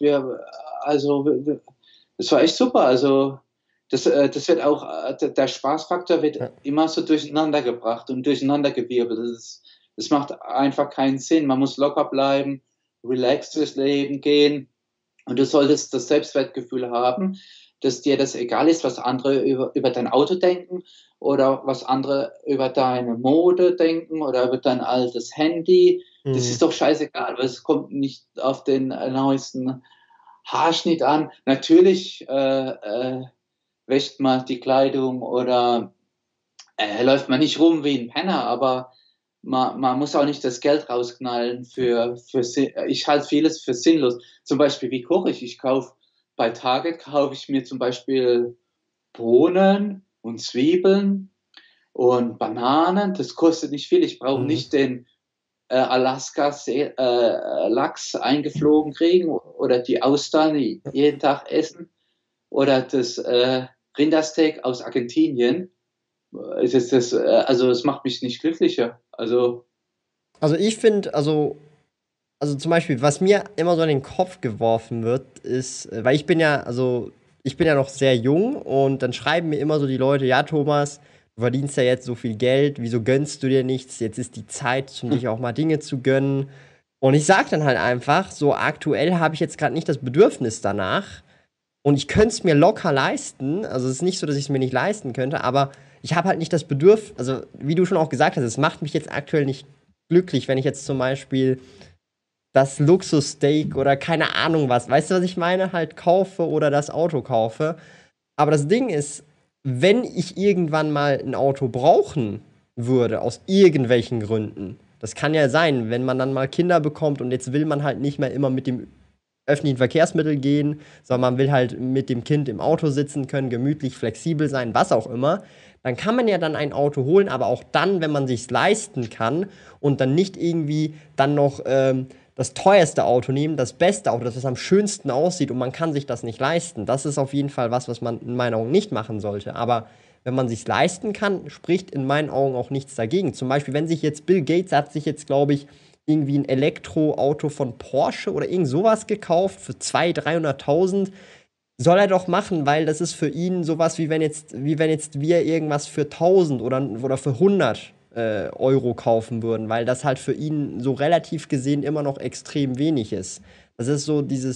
das war echt super. Also das wird auch, der Spaßfaktor wird ja. immer so durcheinander gebracht und durcheinander gewirbelt. Das macht einfach keinen Sinn. Man muss locker bleiben, relaxed durchs Leben gehen und du solltest das Selbstwertgefühl haben, dass dir das egal ist, was andere über dein Auto denken oder was andere über deine Mode denken oder über dein altes Handy. Das Mhm. ist doch scheißegal, weil es kommt nicht auf den neuesten Haarschnitt an. Natürlich wäscht man die Kleidung oder läuft man nicht rum wie ein Penner, aber man muss auch nicht das Geld rausknallen ich halte vieles für sinnlos. Zum Beispiel, wie koche ich? Bei Target kaufe ich mir zum Beispiel Bohnen und Zwiebeln und Bananen. Das kostet nicht viel. Ich brauche Mhm. nicht den Lachs eingeflogen kriegen oder die Austern jeden Tag essen oder das Rindersteak aus Argentinien. Also es macht mich nicht glücklicher. Also Also ich finde, also zum Beispiel, was mir immer so in den Kopf geworfen wird, ist, weil ich bin ja, also ich bin ja noch sehr jung und dann schreiben mir immer so die Leute, ja, Thomas, du verdienst ja jetzt so viel Geld, wieso gönnst du dir nichts? Jetzt ist die Zeit, um dich auch mal Dinge zu gönnen. Und ich sage dann halt einfach, so aktuell habe ich jetzt gerade nicht das Bedürfnis danach. Und ich könnte es mir locker leisten. Also es ist nicht so, dass ich es mir nicht leisten könnte, aber ich habe halt nicht das Bedürfnis, also wie du schon auch gesagt hast, es macht mich jetzt aktuell nicht glücklich, wenn ich jetzt zum Beispiel das Luxussteak oder keine Ahnung was, weißt du, was ich meine, halt kaufe oder das Auto kaufe. Aber das Ding ist, wenn ich irgendwann mal ein Auto brauchen würde, aus irgendwelchen Gründen, das kann ja sein, wenn man dann mal Kinder bekommt und jetzt will man halt nicht mehr immer mit dem öffentlichen Verkehrsmittel gehen, sondern man will halt mit dem Kind im Auto sitzen können, gemütlich, flexibel sein, was auch immer, dann kann man ja dann ein Auto holen, aber auch dann, wenn man sich's leisten kann und dann nicht irgendwie dann noch das teuerste Auto nehmen, das beste Auto, das was am schönsten aussieht und man kann sich das nicht leisten. Das ist auf jeden Fall was man in meinen Augen nicht machen sollte. Aber wenn man sich's leisten kann, spricht in meinen Augen auch nichts dagegen. Zum Beispiel, wenn sich jetzt Bill Gates hat sich jetzt, glaube ich, irgendwie ein Elektroauto von Porsche oder irgend sowas gekauft für 200.000, 300.000. Soll er doch machen, weil das ist für ihn sowas, wie wenn jetzt wir irgendwas für 1.000 oder für 100 Euro kaufen würden, weil das halt für ihn so relativ gesehen immer noch extrem wenig ist. Das ist so dieses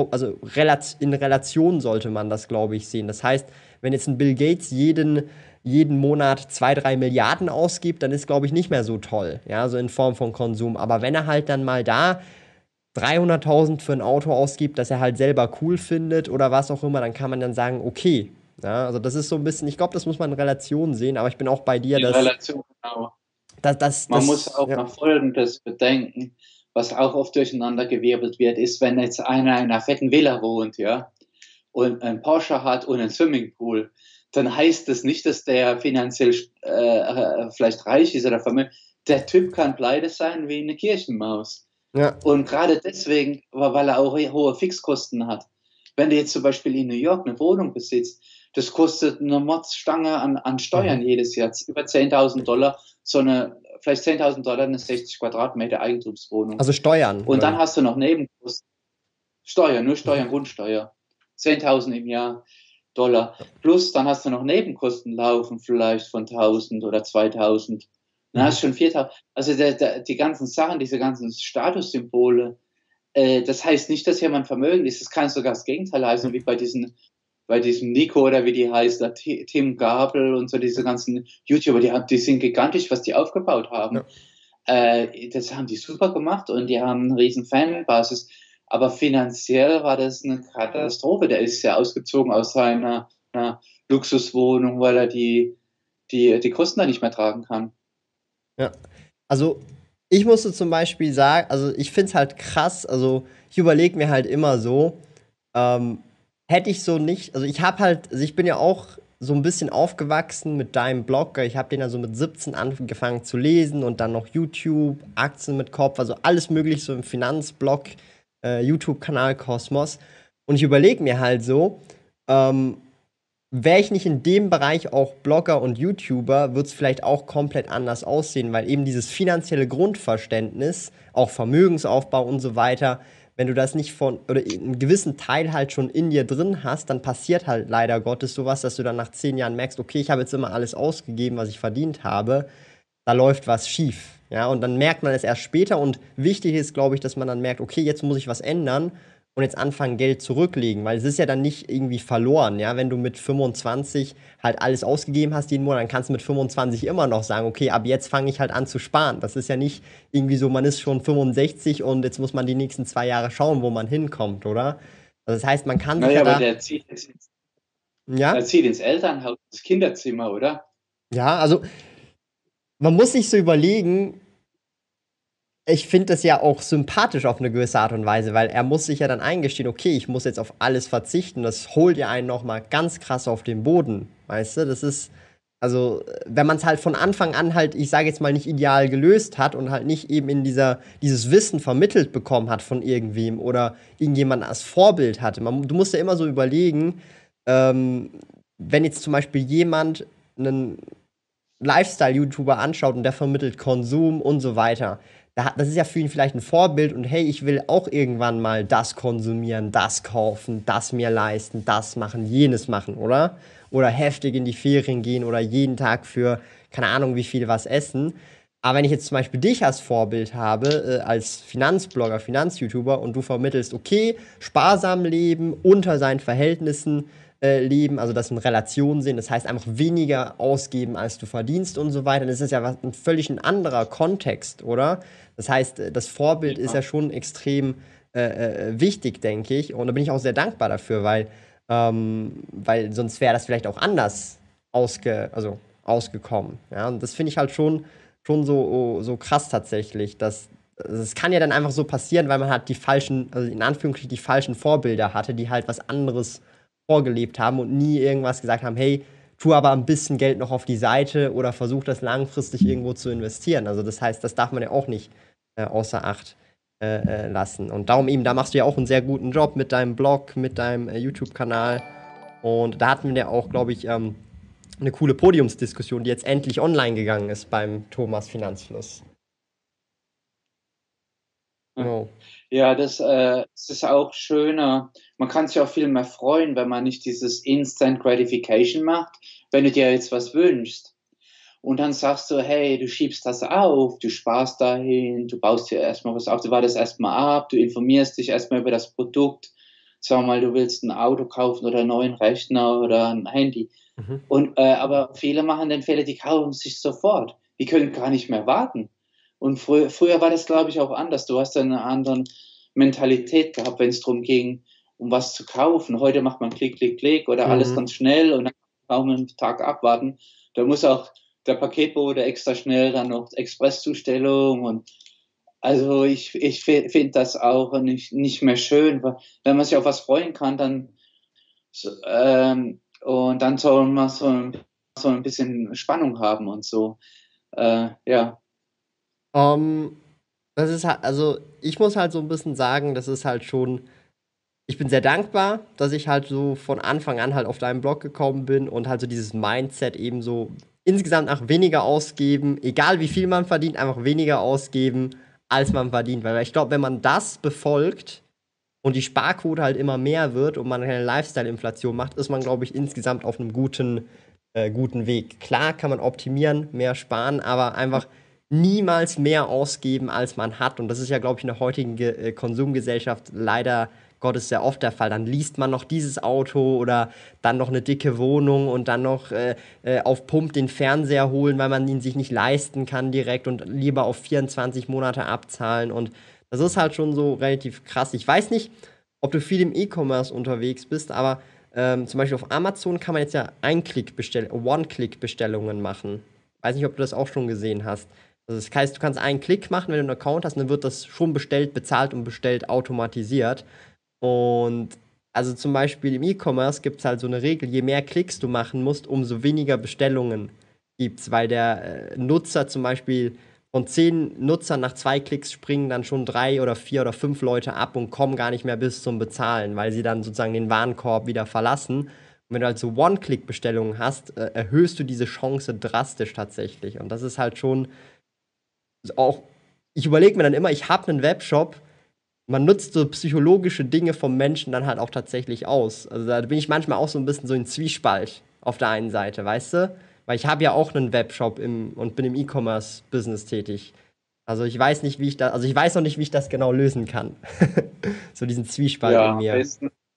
in Relation sollte man das, glaube ich, sehen. Das heißt, wenn jetzt ein Bill Gates jeden Monat 2, 3 Milliarden ausgibt, dann ist, glaube ich, nicht mehr so toll, ja, so in Form von Konsum. Aber wenn er halt dann mal da 300.000 für ein Auto ausgibt, das er halt selber cool findet oder was auch immer, dann kann man dann sagen, okay. Ja, also das ist so ein bisschen, ich glaube, das muss man in Relation sehen, aber ich bin auch bei dir, In dass Relation, genau. Man muss das, auch ja. noch Folgendes bedenken, was auch oft durcheinandergewirbelt wird, ist, wenn jetzt einer in einer fetten Villa wohnt, ja, und einen Porsche hat und einen Swimmingpool, dann heißt das nicht, dass der finanziell vielleicht reich ist oder vermögend. Der Typ kann pleite sein wie eine Kirchenmaus. Ja. Und gerade deswegen, weil er auch hohe Fixkosten hat. Wenn du jetzt zum Beispiel in New York eine Wohnung besitzt, das kostet eine Mordsstange an Steuern Mhm. jedes Jahr, über 10.000 Dollar, so eine, vielleicht 10.000 Dollar eine 60 Quadratmeter Eigentumswohnung. Also Steuern, Und oder dann wie? hast du noch Nebenkosten, Steuern, nur Mhm. Steuern, Grundsteuer, 10.000 im Jahr Dollar. Plus dann hast du noch Nebenkosten laufen, vielleicht von 1.000 oder 2.000. Dann Mhm. hast du schon 4.000. Also die ganzen Sachen, diese ganzen Statussymbole, das heißt nicht, dass jemand vermögend ist. Das kann sogar das Gegenteil heißen, wie bei diesem Nico oder wie die heißt, der Tim Gabel und so diese ganzen YouTuber, die sind gigantisch, was die aufgebaut haben. Ja. Das haben die super gemacht und die haben eine riesen Fanbasis. Aber finanziell war das eine Katastrophe. Der ist ja ausgezogen aus seiner Luxuswohnung, weil er die Kosten da nicht mehr tragen kann. Ja. Also, ich musste zum Beispiel sagen, also ich finde es halt krass, also ich überlege mir halt immer so, ähm, hätte ich so nicht, also ich habe halt, also ich bin ja auch so ein bisschen aufgewachsen mit deinem Blog. Ich habe den ja so mit 17 angefangen zu lesen und dann noch YouTube, Aktien mit Kopf, also alles mögliche so im Finanzblog, YouTube-Kanal Kosmos. Und ich überlege mir halt so, ähm, wäre ich nicht in dem Bereich auch Blogger und YouTuber, würde es vielleicht auch komplett anders aussehen, weil eben dieses finanzielle Grundverständnis, auch Vermögensaufbau und so weiter, wenn du das nicht von oder einen gewissen Teil halt schon in dir drin hast, dann passiert halt leider Gottes sowas, dass du dann nach 10 Jahren merkst, okay, ich habe jetzt immer alles ausgegeben, was ich verdient habe, da läuft was schief. Ja, und dann merkt man es erst später und wichtig ist, glaube ich, dass man dann merkt, okay, jetzt muss ich was ändern und jetzt anfangen, Geld zurücklegen, weil es ist ja dann nicht irgendwie verloren, ja, wenn du mit 25 halt alles ausgegeben hast jeden Monat, dann kannst du mit 25 immer noch sagen, okay, ab jetzt fange ich halt an zu sparen. Das ist ja nicht irgendwie so, man ist schon 65 und jetzt muss man die nächsten 2 Jahre schauen, wo man hinkommt, oder? Also das heißt, man kann sich Naja, ja aber da, der ja, zieht ins Elternhaus, ins Kinderzimmer, oder? ja, also man muss sich so überlegen, ich finde das ja auch sympathisch auf eine gewisse Art und Weise, weil er muss sich ja dann eingestehen, okay, ich muss jetzt auf alles verzichten. Das holt ja einen noch mal ganz krass auf den Boden, weißt du? Das ist also, wenn man es halt von Anfang an halt, ich sage jetzt mal, nicht ideal gelöst hat und halt nicht eben in dieses Wissen vermittelt bekommen hat von irgendwem oder irgendjemand als Vorbild hatte. Du musst ja immer so überlegen, ähm, wenn jetzt zum Beispiel jemand einen Lifestyle-YouTuber anschaut und der vermittelt Konsum und so weiter, das ist ja für ihn vielleicht ein Vorbild und hey, ich will auch irgendwann mal das konsumieren, das kaufen, das mir leisten, das machen, jenes machen, oder? Oder heftig in die Ferien gehen oder jeden Tag für keine Ahnung wie viel was essen. Aber wenn ich jetzt zum Beispiel dich als Vorbild habe, als Finanzblogger, Finanz-YouTuber und du vermittelst, okay, sparsam leben, unter seinen Verhältnissen leben, also das in Relation sehen, das heißt einfach weniger ausgeben, als du verdienst und so weiter, das ist ja ein völlig ein anderer Kontext, oder? Das heißt, das Vorbild ist ja Ja. schon extrem wichtig, denke ich. Und da bin ich auch sehr dankbar dafür, weil sonst wäre das vielleicht auch anders ausgekommen. Ja? Und das finde ich halt schon so krass tatsächlich, dass es kann ja dann einfach so passieren, weil man halt die falschen, also in Anführungsstrichen die falschen Vorbilder hatte, die halt was anderes vorgelebt haben und nie irgendwas gesagt haben, hey, tu aber ein bisschen Geld noch auf die Seite oder versuch das langfristig irgendwo zu investieren. Also das heißt, das darf man ja auch nicht außer Acht lassen. Und darum eben, da machst du ja auch einen sehr guten Job mit deinem Blog, mit deinem YouTube-Kanal. Und da hatten wir ja auch, glaube ich, eine coole Podiumsdiskussion, die jetzt endlich online gegangen ist beim Thomas Finanzfluss. Genau. Ja, es ist auch schöner. Man kann sich auch viel mehr freuen, wenn man nicht dieses Instant Gratification macht, wenn du dir jetzt was wünschst. Und dann sagst du, hey, du schiebst das auf, du sparst dahin, du baust dir erstmal was auf, du wartest erstmal ab, du informierst dich erstmal über das Produkt. Sag mal, du willst ein Auto kaufen oder einen neuen Rechner oder ein Handy. Mhm. Aber viele machen den Fehler, die kaufen sich sofort. Die können gar nicht mehr warten. Und früher war das, glaube ich, auch anders. Du hast eine andere Mentalität gehabt, wenn es darum ging, um was zu kaufen. Heute macht man Klick, Klick, Klick oder alles Mhm. ganz schnell und dann braucht man einen Tag abwarten. Da muss auch der Paketbote extra schnell dann noch Expresszustellung und also ich finde das auch nicht mehr schön, weil wenn man sich auf was freuen kann, dann und dann soll man so ein bisschen Spannung haben und so. Ja. Ähm, Das ist halt, also ich muss halt so ein bisschen sagen, das ist halt schon, ich bin sehr dankbar, dass ich halt so von Anfang an halt auf deinen Blog gekommen bin und halt so dieses Mindset eben so insgesamt nach weniger ausgeben, egal wie viel man verdient, einfach weniger ausgeben, als man verdient. Weil ich glaube, wenn man das befolgt und die Sparquote halt immer mehr wird und man keine Lifestyle-Inflation macht, ist man, glaube ich, insgesamt auf einem guten Weg. Klar kann man optimieren, mehr sparen, aber einfach niemals mehr ausgeben, als man hat. Und das ist ja, glaube ich, in der heutigen Konsumgesellschaft leider Gottes sehr oft der Fall. Dann liest man noch dieses Auto oder dann noch eine dicke Wohnung und dann noch auf Pump den Fernseher holen, weil man ihn sich nicht leisten kann direkt und lieber auf 24 Monate abzahlen. Und das ist halt schon so relativ krass. Ich weiß nicht, ob du viel im E-Commerce unterwegs bist, aber zum Beispiel auf Amazon kann man jetzt ja One-Click-Bestellungen machen. Weiß nicht, ob du das auch schon gesehen hast. Also das heißt, du kannst einen Klick machen, wenn du einen Account hast, und dann wird das schon bestellt, bezahlt und bestellt automatisiert. Und also zum Beispiel im E-Commerce gibt es halt so eine Regel, je mehr Klicks du machen musst, umso weniger Bestellungen gibt es, weil der Nutzer zum Beispiel von 10 Nutzern nach 2 Klicks springen dann schon 3 oder 4 oder 5 Leute ab und kommen gar nicht mehr bis zum Bezahlen, weil sie dann sozusagen den Warenkorb wieder verlassen. Und wenn du halt so One-Click-Bestellungen hast, erhöhst du diese Chance drastisch tatsächlich. Und das ist halt schon auch, ich überlege mir dann immer, ich habe einen Webshop, man nutzt so psychologische Dinge vom Menschen dann halt auch tatsächlich aus. Also da bin ich manchmal auch so ein bisschen so in Zwiespalt auf der einen Seite, weißt du? Weil ich habe ja auch einen Webshop und bin im E-Commerce-Business tätig. Also ich weiß nicht, also ich weiß noch nicht, wie ich das genau lösen kann. So diesen Zwiespalt in Ja, mir.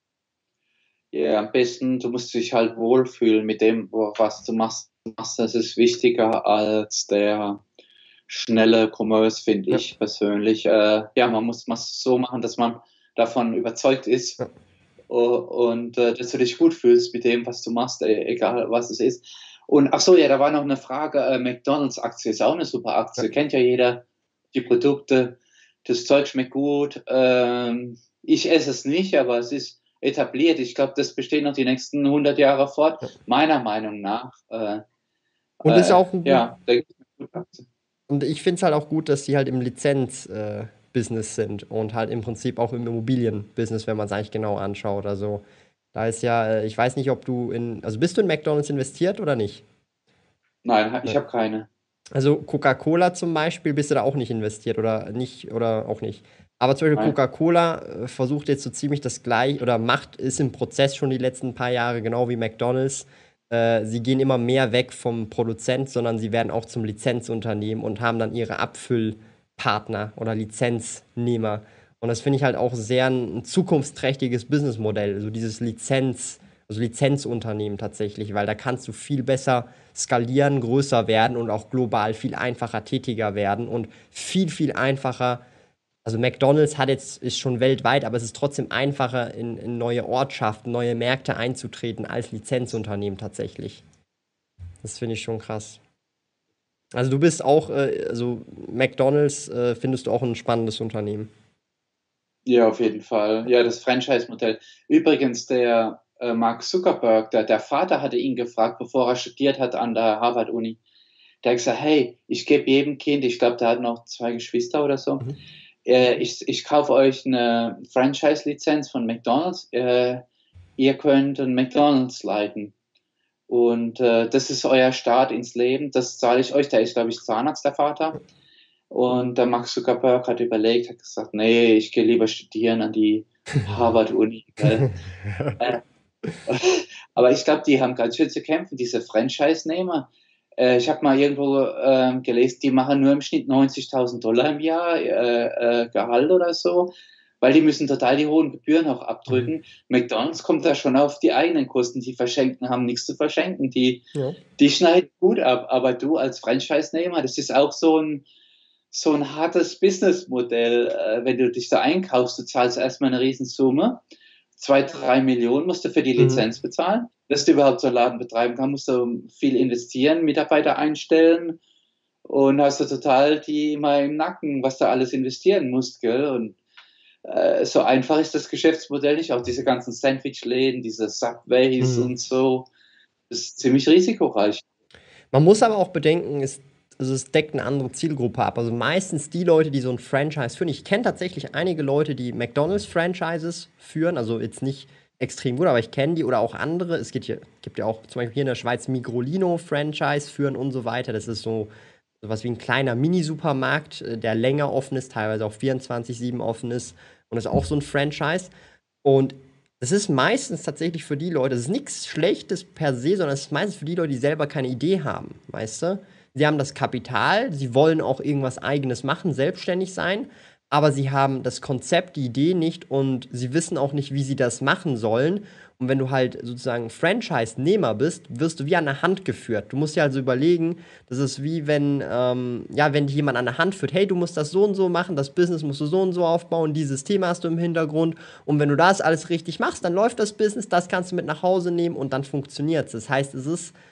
am besten, du musst dich halt wohlfühlen mit dem, was du machst. Das ist wichtiger als der schnelle Commerce, finde Ja, ich persönlich. Ja, man muss es so machen, dass man davon überzeugt ist ja. und dass du dich gut fühlst mit dem, was du machst, egal was es ist. Und ach so, ja, da war noch eine Frage. McDonald's-Aktie ist auch eine super Ja. Aktie. Kennt ja jeder die Produkte. Das Zeug schmeckt gut. Ich esse es nicht, aber es ist etabliert. Ich glaube, das besteht noch die nächsten 100 Jahre fort, Ja. meiner Meinung nach. Und ist auch ein gut, Ja, denke ich, eine gute Aktie. und ich finde es halt auch gut, dass die halt im Lizenz-Business sind und halt im Prinzip auch im Immobilien-Business, wenn man es eigentlich genau anschaut. Also da ist ja, ich weiß nicht, ob du also bist du in McDonald's investiert oder nicht? Nein, ich Ja. habe keine. Also Coca-Cola zum Beispiel bist du da auch nicht investiert oder nicht oder auch nicht. Aber zum Beispiel Nein. Coca-Cola versucht jetzt so ziemlich das gleiche oder ist im Prozess schon die letzten paar Jahre, genau wie McDonald's. Sie gehen immer mehr weg vom Produzent, sondern sie werden auch zum Lizenzunternehmen und haben dann ihre Abfüllpartner oder Lizenznehmer. Und das finde ich halt auch sehr ein zukunftsträchtiges Businessmodell, also dieses also Lizenzunternehmen tatsächlich, weil da kannst du viel besser skalieren, größer werden und auch global viel einfacher tätiger werden und viel einfacher. Also McDonald's ist schon weltweit, aber es ist trotzdem einfacher, in neue Ortschaften, neue Märkte einzutreten als Lizenzunternehmen tatsächlich. Das finde ich schon krass. Also du bist auch, also McDonald's findest du auch ein spannendes Unternehmen. Ja, auf jeden Fall. Ja, das Franchise-Modell. Übrigens, der Mark Zuckerberg, der Vater hatte ihn gefragt, bevor er studiert hat an der Harvard-Uni. Der hat gesagt, hey, ich gebe jedem Kind, ich glaube, der hat noch 2 Geschwister oder so, Mhm. ich kaufe euch eine Franchise-Lizenz von McDonald's, ihr könnt ein McDonald's leiten. Und das ist euer Start ins Leben, das zahle ich euch. Der ist, glaube ich, Zahnarzt, der Vater. Und der Mark Zuckerberg hat überlegt, hat gesagt, nee, ich gehe lieber studieren an die Harvard-Uni. Äh, aber ich glaube, die haben ganz schön zu kämpfen, diese Franchise-Nehmer. Ich habe mal irgendwo gelesen, die machen nur im Schnitt 90.000 Dollar im Jahr Gehalt oder so, weil die müssen total die hohen Gebühren auch Mhm. abdrücken. McDonald's kommt da schon auf die eigenen Kosten, die verschenken, haben nichts zu verschenken, Ja. die schneiden gut ab, aber du als Franchise-Nehmer, das ist auch so ein hartes Businessmodell, wenn du dich da einkaufst, du zahlst erstmal eine Riesensumme, 2, 3 Millionen musst du für die Mhm. Lizenz bezahlen, dass du überhaupt so einen Laden betreiben kannst, musst du viel investieren, Mitarbeiter einstellen und hast du total die immer im Nacken, was du alles investieren musst, gell? Und so einfach ist das Geschäftsmodell nicht, auch diese ganzen Sandwich-Läden, diese Subways Mhm. und so, das ist ziemlich risikoreich. Man muss aber auch bedenken, also es deckt eine andere Zielgruppe ab. Also meistens die Leute, die so ein Franchise führen. Ich kenne tatsächlich einige Leute, die McDonald's-Franchises führen. Also jetzt nicht extrem gut, aber ich kenne die oder auch andere. Gibt ja auch zum Beispiel hier in der Schweiz Migrolino-Franchise führen und so weiter. Das ist so was wie ein kleiner Mini-Supermarkt, der länger offen ist, teilweise auch 24/7 offen ist. Und das ist auch so ein Franchise. Und das ist meistens tatsächlich für die Leute, das ist nichts Schlechtes per se, sondern es ist meistens für die Leute, die selber keine Idee haben, weißt du? Sie haben das Kapital, sie wollen auch irgendwas Eigenes machen, selbstständig sein, aber sie haben das Konzept, die Idee nicht und sie wissen auch nicht, wie sie das machen sollen. Und wenn du halt sozusagen Franchise-Nehmer bist, wirst du wie an der Hand geführt. Du musst dir also überlegen, das ist wie wenn, ja, wenn dich jemand an der Hand führt, hey, du musst das so und so machen, das Business musst du so und so aufbauen, dieses Thema hast du im Hintergrund. Und wenn du das alles richtig machst, dann läuft das Business, das kannst du mit nach Hause nehmen und dann funktioniert es. Das heißt,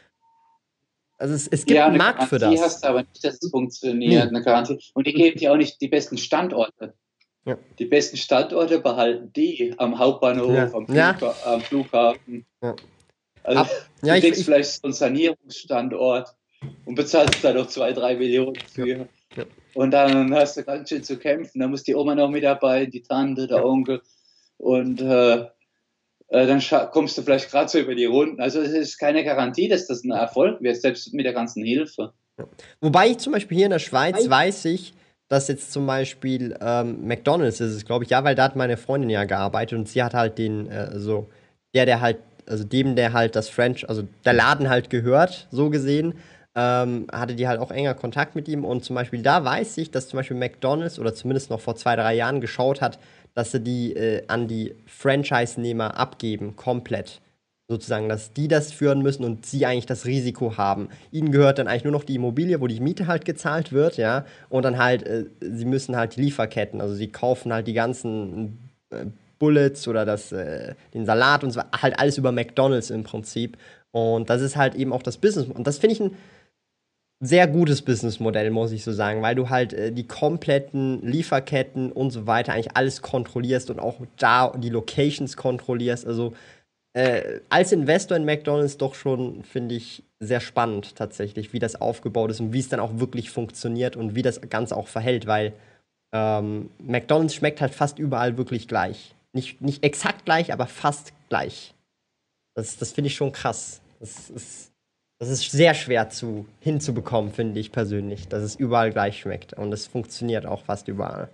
es gibt Ja, einen eine Markt für Garantie das. hast du aber nicht, dass es funktioniert, Nee. eine Garantie. Und die geben dir auch nicht die besten Standorte. Ja. Die besten Standorte behalten die am Ja. Hauptbahnhof, Ja. Am Flughafen. Ja. Also Ab, ja, du kriegst vielleicht so einen Sanierungsstandort und bezahlst da noch 2, 3 Millionen ja, für. ja, Und dann hast du ganz schön zu kämpfen. Da muss die Oma noch mitarbeiten, die Tante, der ja. Onkel. Und dann kommst du vielleicht gerade so über die Runden. Also es ist keine Garantie, dass das ein Erfolg wird, selbst mit der ganzen Hilfe. Wobei ich zum Beispiel hier in der Schweiz weiß ich, dass jetzt zum Beispiel McDonald's ist es, glaube ich, ja, weil da hat meine Freundin ja gearbeitet und sie hat halt der halt, also dem, der halt also der Laden halt gehört, so gesehen, hatte die halt auch enger Kontakt mit ihm und zum Beispiel da weiß ich, dass zum Beispiel McDonald's oder zumindest noch vor 2, 3 Jahren geschaut hat, dass sie die an die Franchise-Nehmer abgeben, komplett sozusagen, dass die das führen müssen und sie eigentlich das Risiko haben. Ihnen gehört dann eigentlich nur noch die Immobilie, wo die Miete halt gezahlt wird, ja, und dann halt, sie müssen halt die Lieferketten, also sie kaufen halt die ganzen Bullets oder den Salat und so, halt alles über McDonald's im Prinzip. Und das ist halt eben auch das Business. Und das finde ich ein sehr gutes Businessmodell, muss ich so sagen, weil du halt die kompletten Lieferketten und so weiter eigentlich alles kontrollierst und auch da die Locations kontrollierst. Also als Investor in McDonald's doch schon, finde ich, sehr spannend tatsächlich, wie das aufgebaut ist und wie es dann auch wirklich funktioniert und wie das Ganze auch verhält, weil McDonald's schmeckt halt fast überall wirklich gleich. Nicht exakt gleich, aber fast gleich. Das finde ich schon krass. Das ist. Das ist sehr schwer hinzubekommen, finde ich persönlich, dass es überall gleich schmeckt. Und es funktioniert auch fast überall.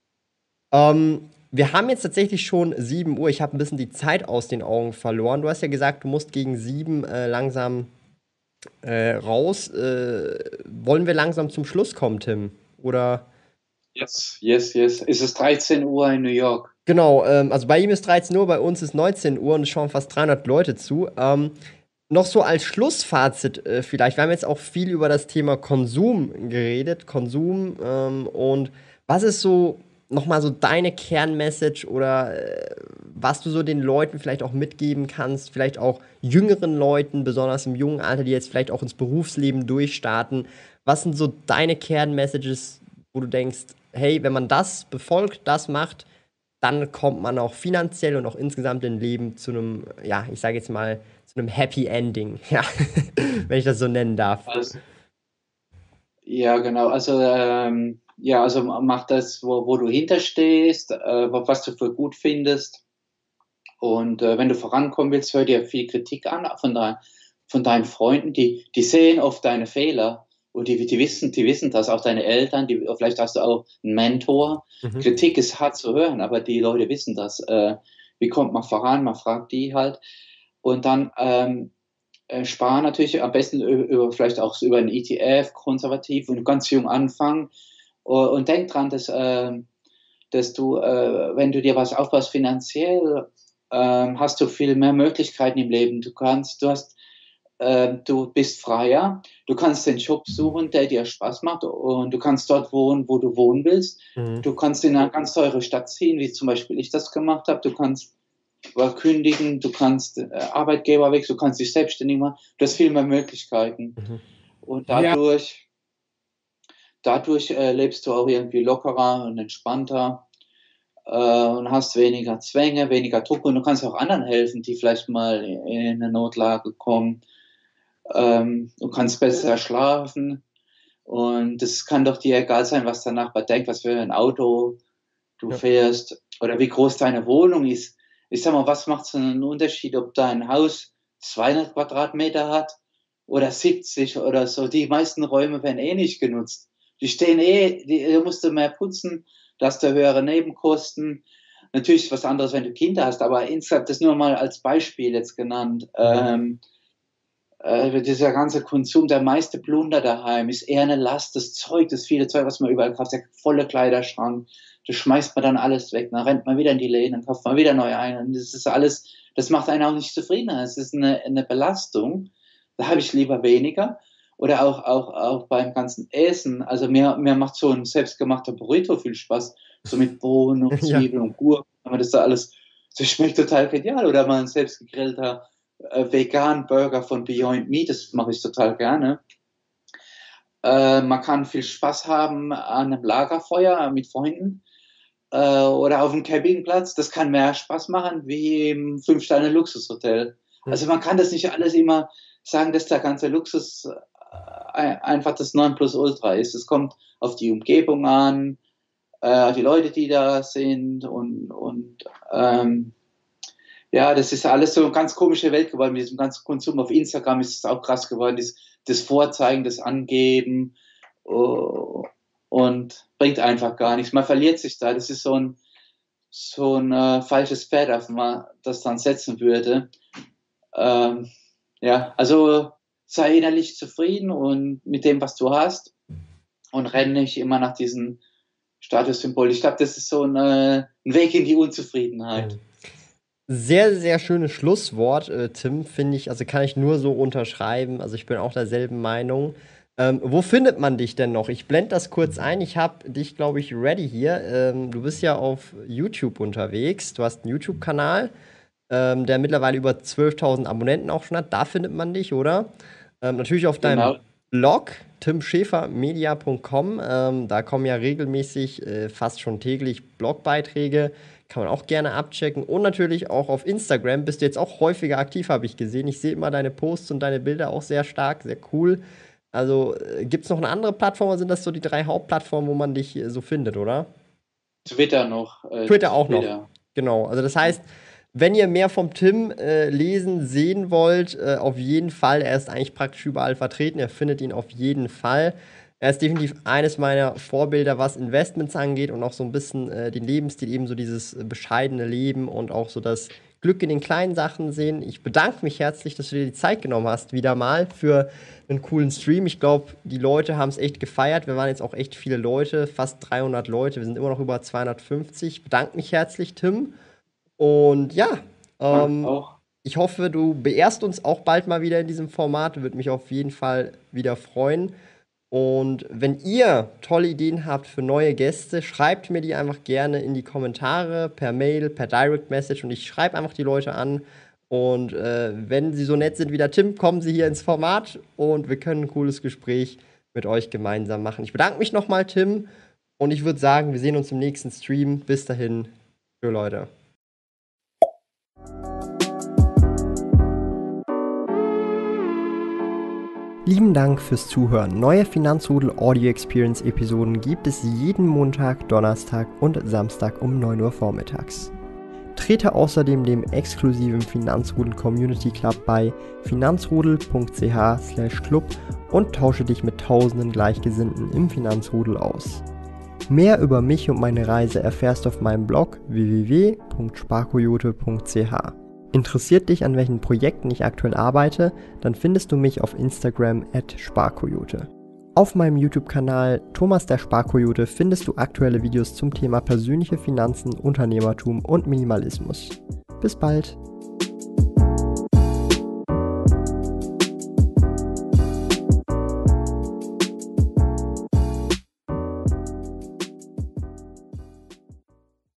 Wir haben jetzt tatsächlich schon 7 Uhr. Ich habe ein bisschen die Zeit aus den Augen verloren. Du hast ja gesagt, du musst gegen 7 langsam raus. Wollen wir langsam zum Schluss kommen, Tim? Oder? Yes, yes, yes. Es ist 13 Uhr in New York. Genau, also bei ihm ist 13 Uhr, bei uns ist 19 Uhr und es schauen fast 300 Leute zu. Noch so als Schlussfazit vielleicht. Wir haben jetzt auch viel über das Thema Konsum geredet. Konsum und was ist so nochmal so deine Kernmessage oder was du so den Leuten vielleicht auch mitgeben kannst, vielleicht auch jüngeren Leuten, besonders im jungen Alter, die jetzt vielleicht auch ins Berufsleben durchstarten. Was sind so deine Kernmessages, wo du denkst, hey, wenn man das befolgt, das macht, dann kommt man auch finanziell und auch insgesamt im Leben zu einem, ja, ich sage jetzt mal, zu einem Happy Ending, ja, wenn ich das so nennen darf. Also, ja, genau. Also, ja, also mach das, wo du hinterstehst, was du für gut findest. Und wenn du vorankommen willst, hör dir viel Kritik an von deinen Freunden, die sehen oft deine Fehler und die wissen das, auch deine Eltern, vielleicht hast du auch einen Mentor. Mhm. Kritik ist hart zu hören, aber die Leute wissen das. Wie kommt man voran? Man fragt die halt. Und dann sparen natürlich am besten vielleicht auch über einen ETF, konservativ und ganz jung anfangen. Und denk dran, dass du, wenn du dir was aufbaust finanziell, hast du viel mehr Möglichkeiten im Leben. Du bist freier, du kannst den Job suchen, der dir Spaß macht und du kannst dort wohnen, wo du wohnen willst. Mhm. Du kannst in eine ganz teure Stadt ziehen, wie zum Beispiel ich das gemacht habe. Du kannst kündigen, du kannst Arbeitgeber wechseln, du kannst dich selbstständig machen. Du hast viel mehr Möglichkeiten. Mhm. Und dadurch lebst du auch irgendwie lockerer und entspannter und hast weniger Zwänge, weniger Druck und du kannst auch anderen helfen, die vielleicht mal in eine Notlage kommen. Du kannst besser schlafen und es kann doch dir egal sein, was der Nachbar denkt, was für ein Auto du Ja. fährst oder wie groß deine Wohnung ist. Ich sag mal, was macht es einen Unterschied, ob dein Haus 200 Quadratmeter hat oder 70 oder so? Die meisten Räume werden eh nicht genutzt. Die stehen da musst du mehr putzen, da hast du höhere Nebenkosten. Natürlich ist was anderes, wenn du Kinder hast, aber insgesamt das nur mal als Beispiel jetzt genannt. Mhm. Dieser ganze Konsum, der meiste Plunder daheim ist eher eine Last, das viele Zeug, was man überall kauft, der volle Kleiderschrank, das schmeißt man dann alles weg, dann rennt man wieder in die Läden, dann kauft man wieder neu ein und das ist alles, das macht einen auch nicht zufriedener, es ist eine Belastung, da habe ich lieber weniger oder auch beim ganzen Essen, also mir macht so ein selbstgemachter Burrito viel Spaß, so mit Bohnen und Ja. Zwiebeln und Gurken, aber das da alles, das schmeckt total genial oder mal ein selbst gegrillter veganen Burger von Beyond Meat, das mache ich total gerne. Man kann viel Spaß haben an einem Lagerfeuer mit Freunden oder auf dem Campingplatz. Das kann mehr Spaß machen wie im 5-Sterne-Luxushotel. Also man kann das nicht alles immer sagen, dass der ganze Luxus einfach das Nonplusultra ist. Es kommt auf die Umgebung an, die Leute, die da sind und ja, das ist alles so eine ganz komische Welt geworden mit diesem ganzen Konsum. Auf Instagram ist es auch krass geworden, das Vorzeigen, das Angeben und bringt einfach gar nichts. Man verliert sich da. Das ist so ein falsches Pferd, auf man das dann setzen würde. Ja, also sei innerlich zufrieden und mit dem, was du hast und renn nicht immer nach diesem Statussymbol. Ich glaube, das ist so ein Weg in die Unzufriedenheit. Sehr, sehr schönes Schlusswort, Tim, finde ich. Also kann ich nur so unterschreiben. Also ich bin auch derselben Meinung. Wo findet man dich denn noch? Ich blende das kurz ein. Ich habe dich, glaube ich, ready hier. Du bist ja auf YouTube unterwegs. Du hast einen YouTube-Kanal, der mittlerweile über 12.000 Abonnenten auch schon hat. Da findet man dich, oder? Natürlich auf deinem Genau. Blog, timschäfermedia.com. Da kommen ja regelmäßig, fast schon täglich Blogbeiträge. Kann man auch gerne abchecken. Und natürlich auch auf Instagram bist du jetzt auch häufiger aktiv, habe ich gesehen. Ich sehe immer deine Posts und deine Bilder auch sehr stark, sehr cool. Also gibt es noch eine andere Plattform oder sind das so die 3 Hauptplattformen, wo man dich so findet, oder? Twitter noch. Twitter auch noch. Twitter. Genau. Also das heißt, Wenn ihr mehr vom Tim lesen, sehen wollt, auf jeden Fall. Er ist eigentlich praktisch überall vertreten. Ihr findet ihn auf jeden Fall. Er ist definitiv eines meiner Vorbilder, was Investments angeht und auch so ein bisschen den Lebensstil, eben so dieses bescheidene Leben und auch so das Glück in den kleinen Sachen sehen. Ich bedanke mich herzlich, dass du dir die Zeit genommen hast, wieder mal für einen coolen Stream. Ich glaube, die Leute haben es echt gefeiert. Wir waren jetzt auch echt viele Leute, fast 300 Leute. Wir sind immer noch über 250. Ich bedanke mich herzlich, Tim. Und ja, Auch. ich hoffe, du beehrst uns auch bald mal wieder in diesem Format. Würde mich auf jeden Fall wieder freuen. Und wenn ihr tolle Ideen habt für neue Gäste, schreibt mir die einfach gerne in die Kommentare, per Mail, per Direct Message und ich schreibe einfach die Leute an. Und wenn sie so nett sind wie der Tim, kommen sie hier ins Format und wir können ein cooles Gespräch mit euch gemeinsam machen. Ich bedanke mich nochmal, Tim, und ich würde sagen, wir sehen uns im nächsten Stream. Bis dahin, tschö Leute. Lieben Dank fürs Zuhören. Neue Finanzrudel Audio Experience Episoden gibt es jeden Montag, Donnerstag und Samstag um 9 Uhr vormittags. Trete außerdem dem exklusiven Finanzrudel Community Club bei finanzrudel.ch/club und tausche dich mit tausenden Gleichgesinnten im Finanzrudel aus. Mehr über mich und meine Reise erfährst du auf meinem Blog www.sparkoyote.ch. Interessiert dich, an welchen Projekten ich aktuell arbeite, dann findest du mich auf Instagram @sparkoyote. Auf meinem YouTube-Kanal Thomas der Sparkoyote findest du aktuelle Videos zum Thema persönliche Finanzen, Unternehmertum und Minimalismus. Bis bald!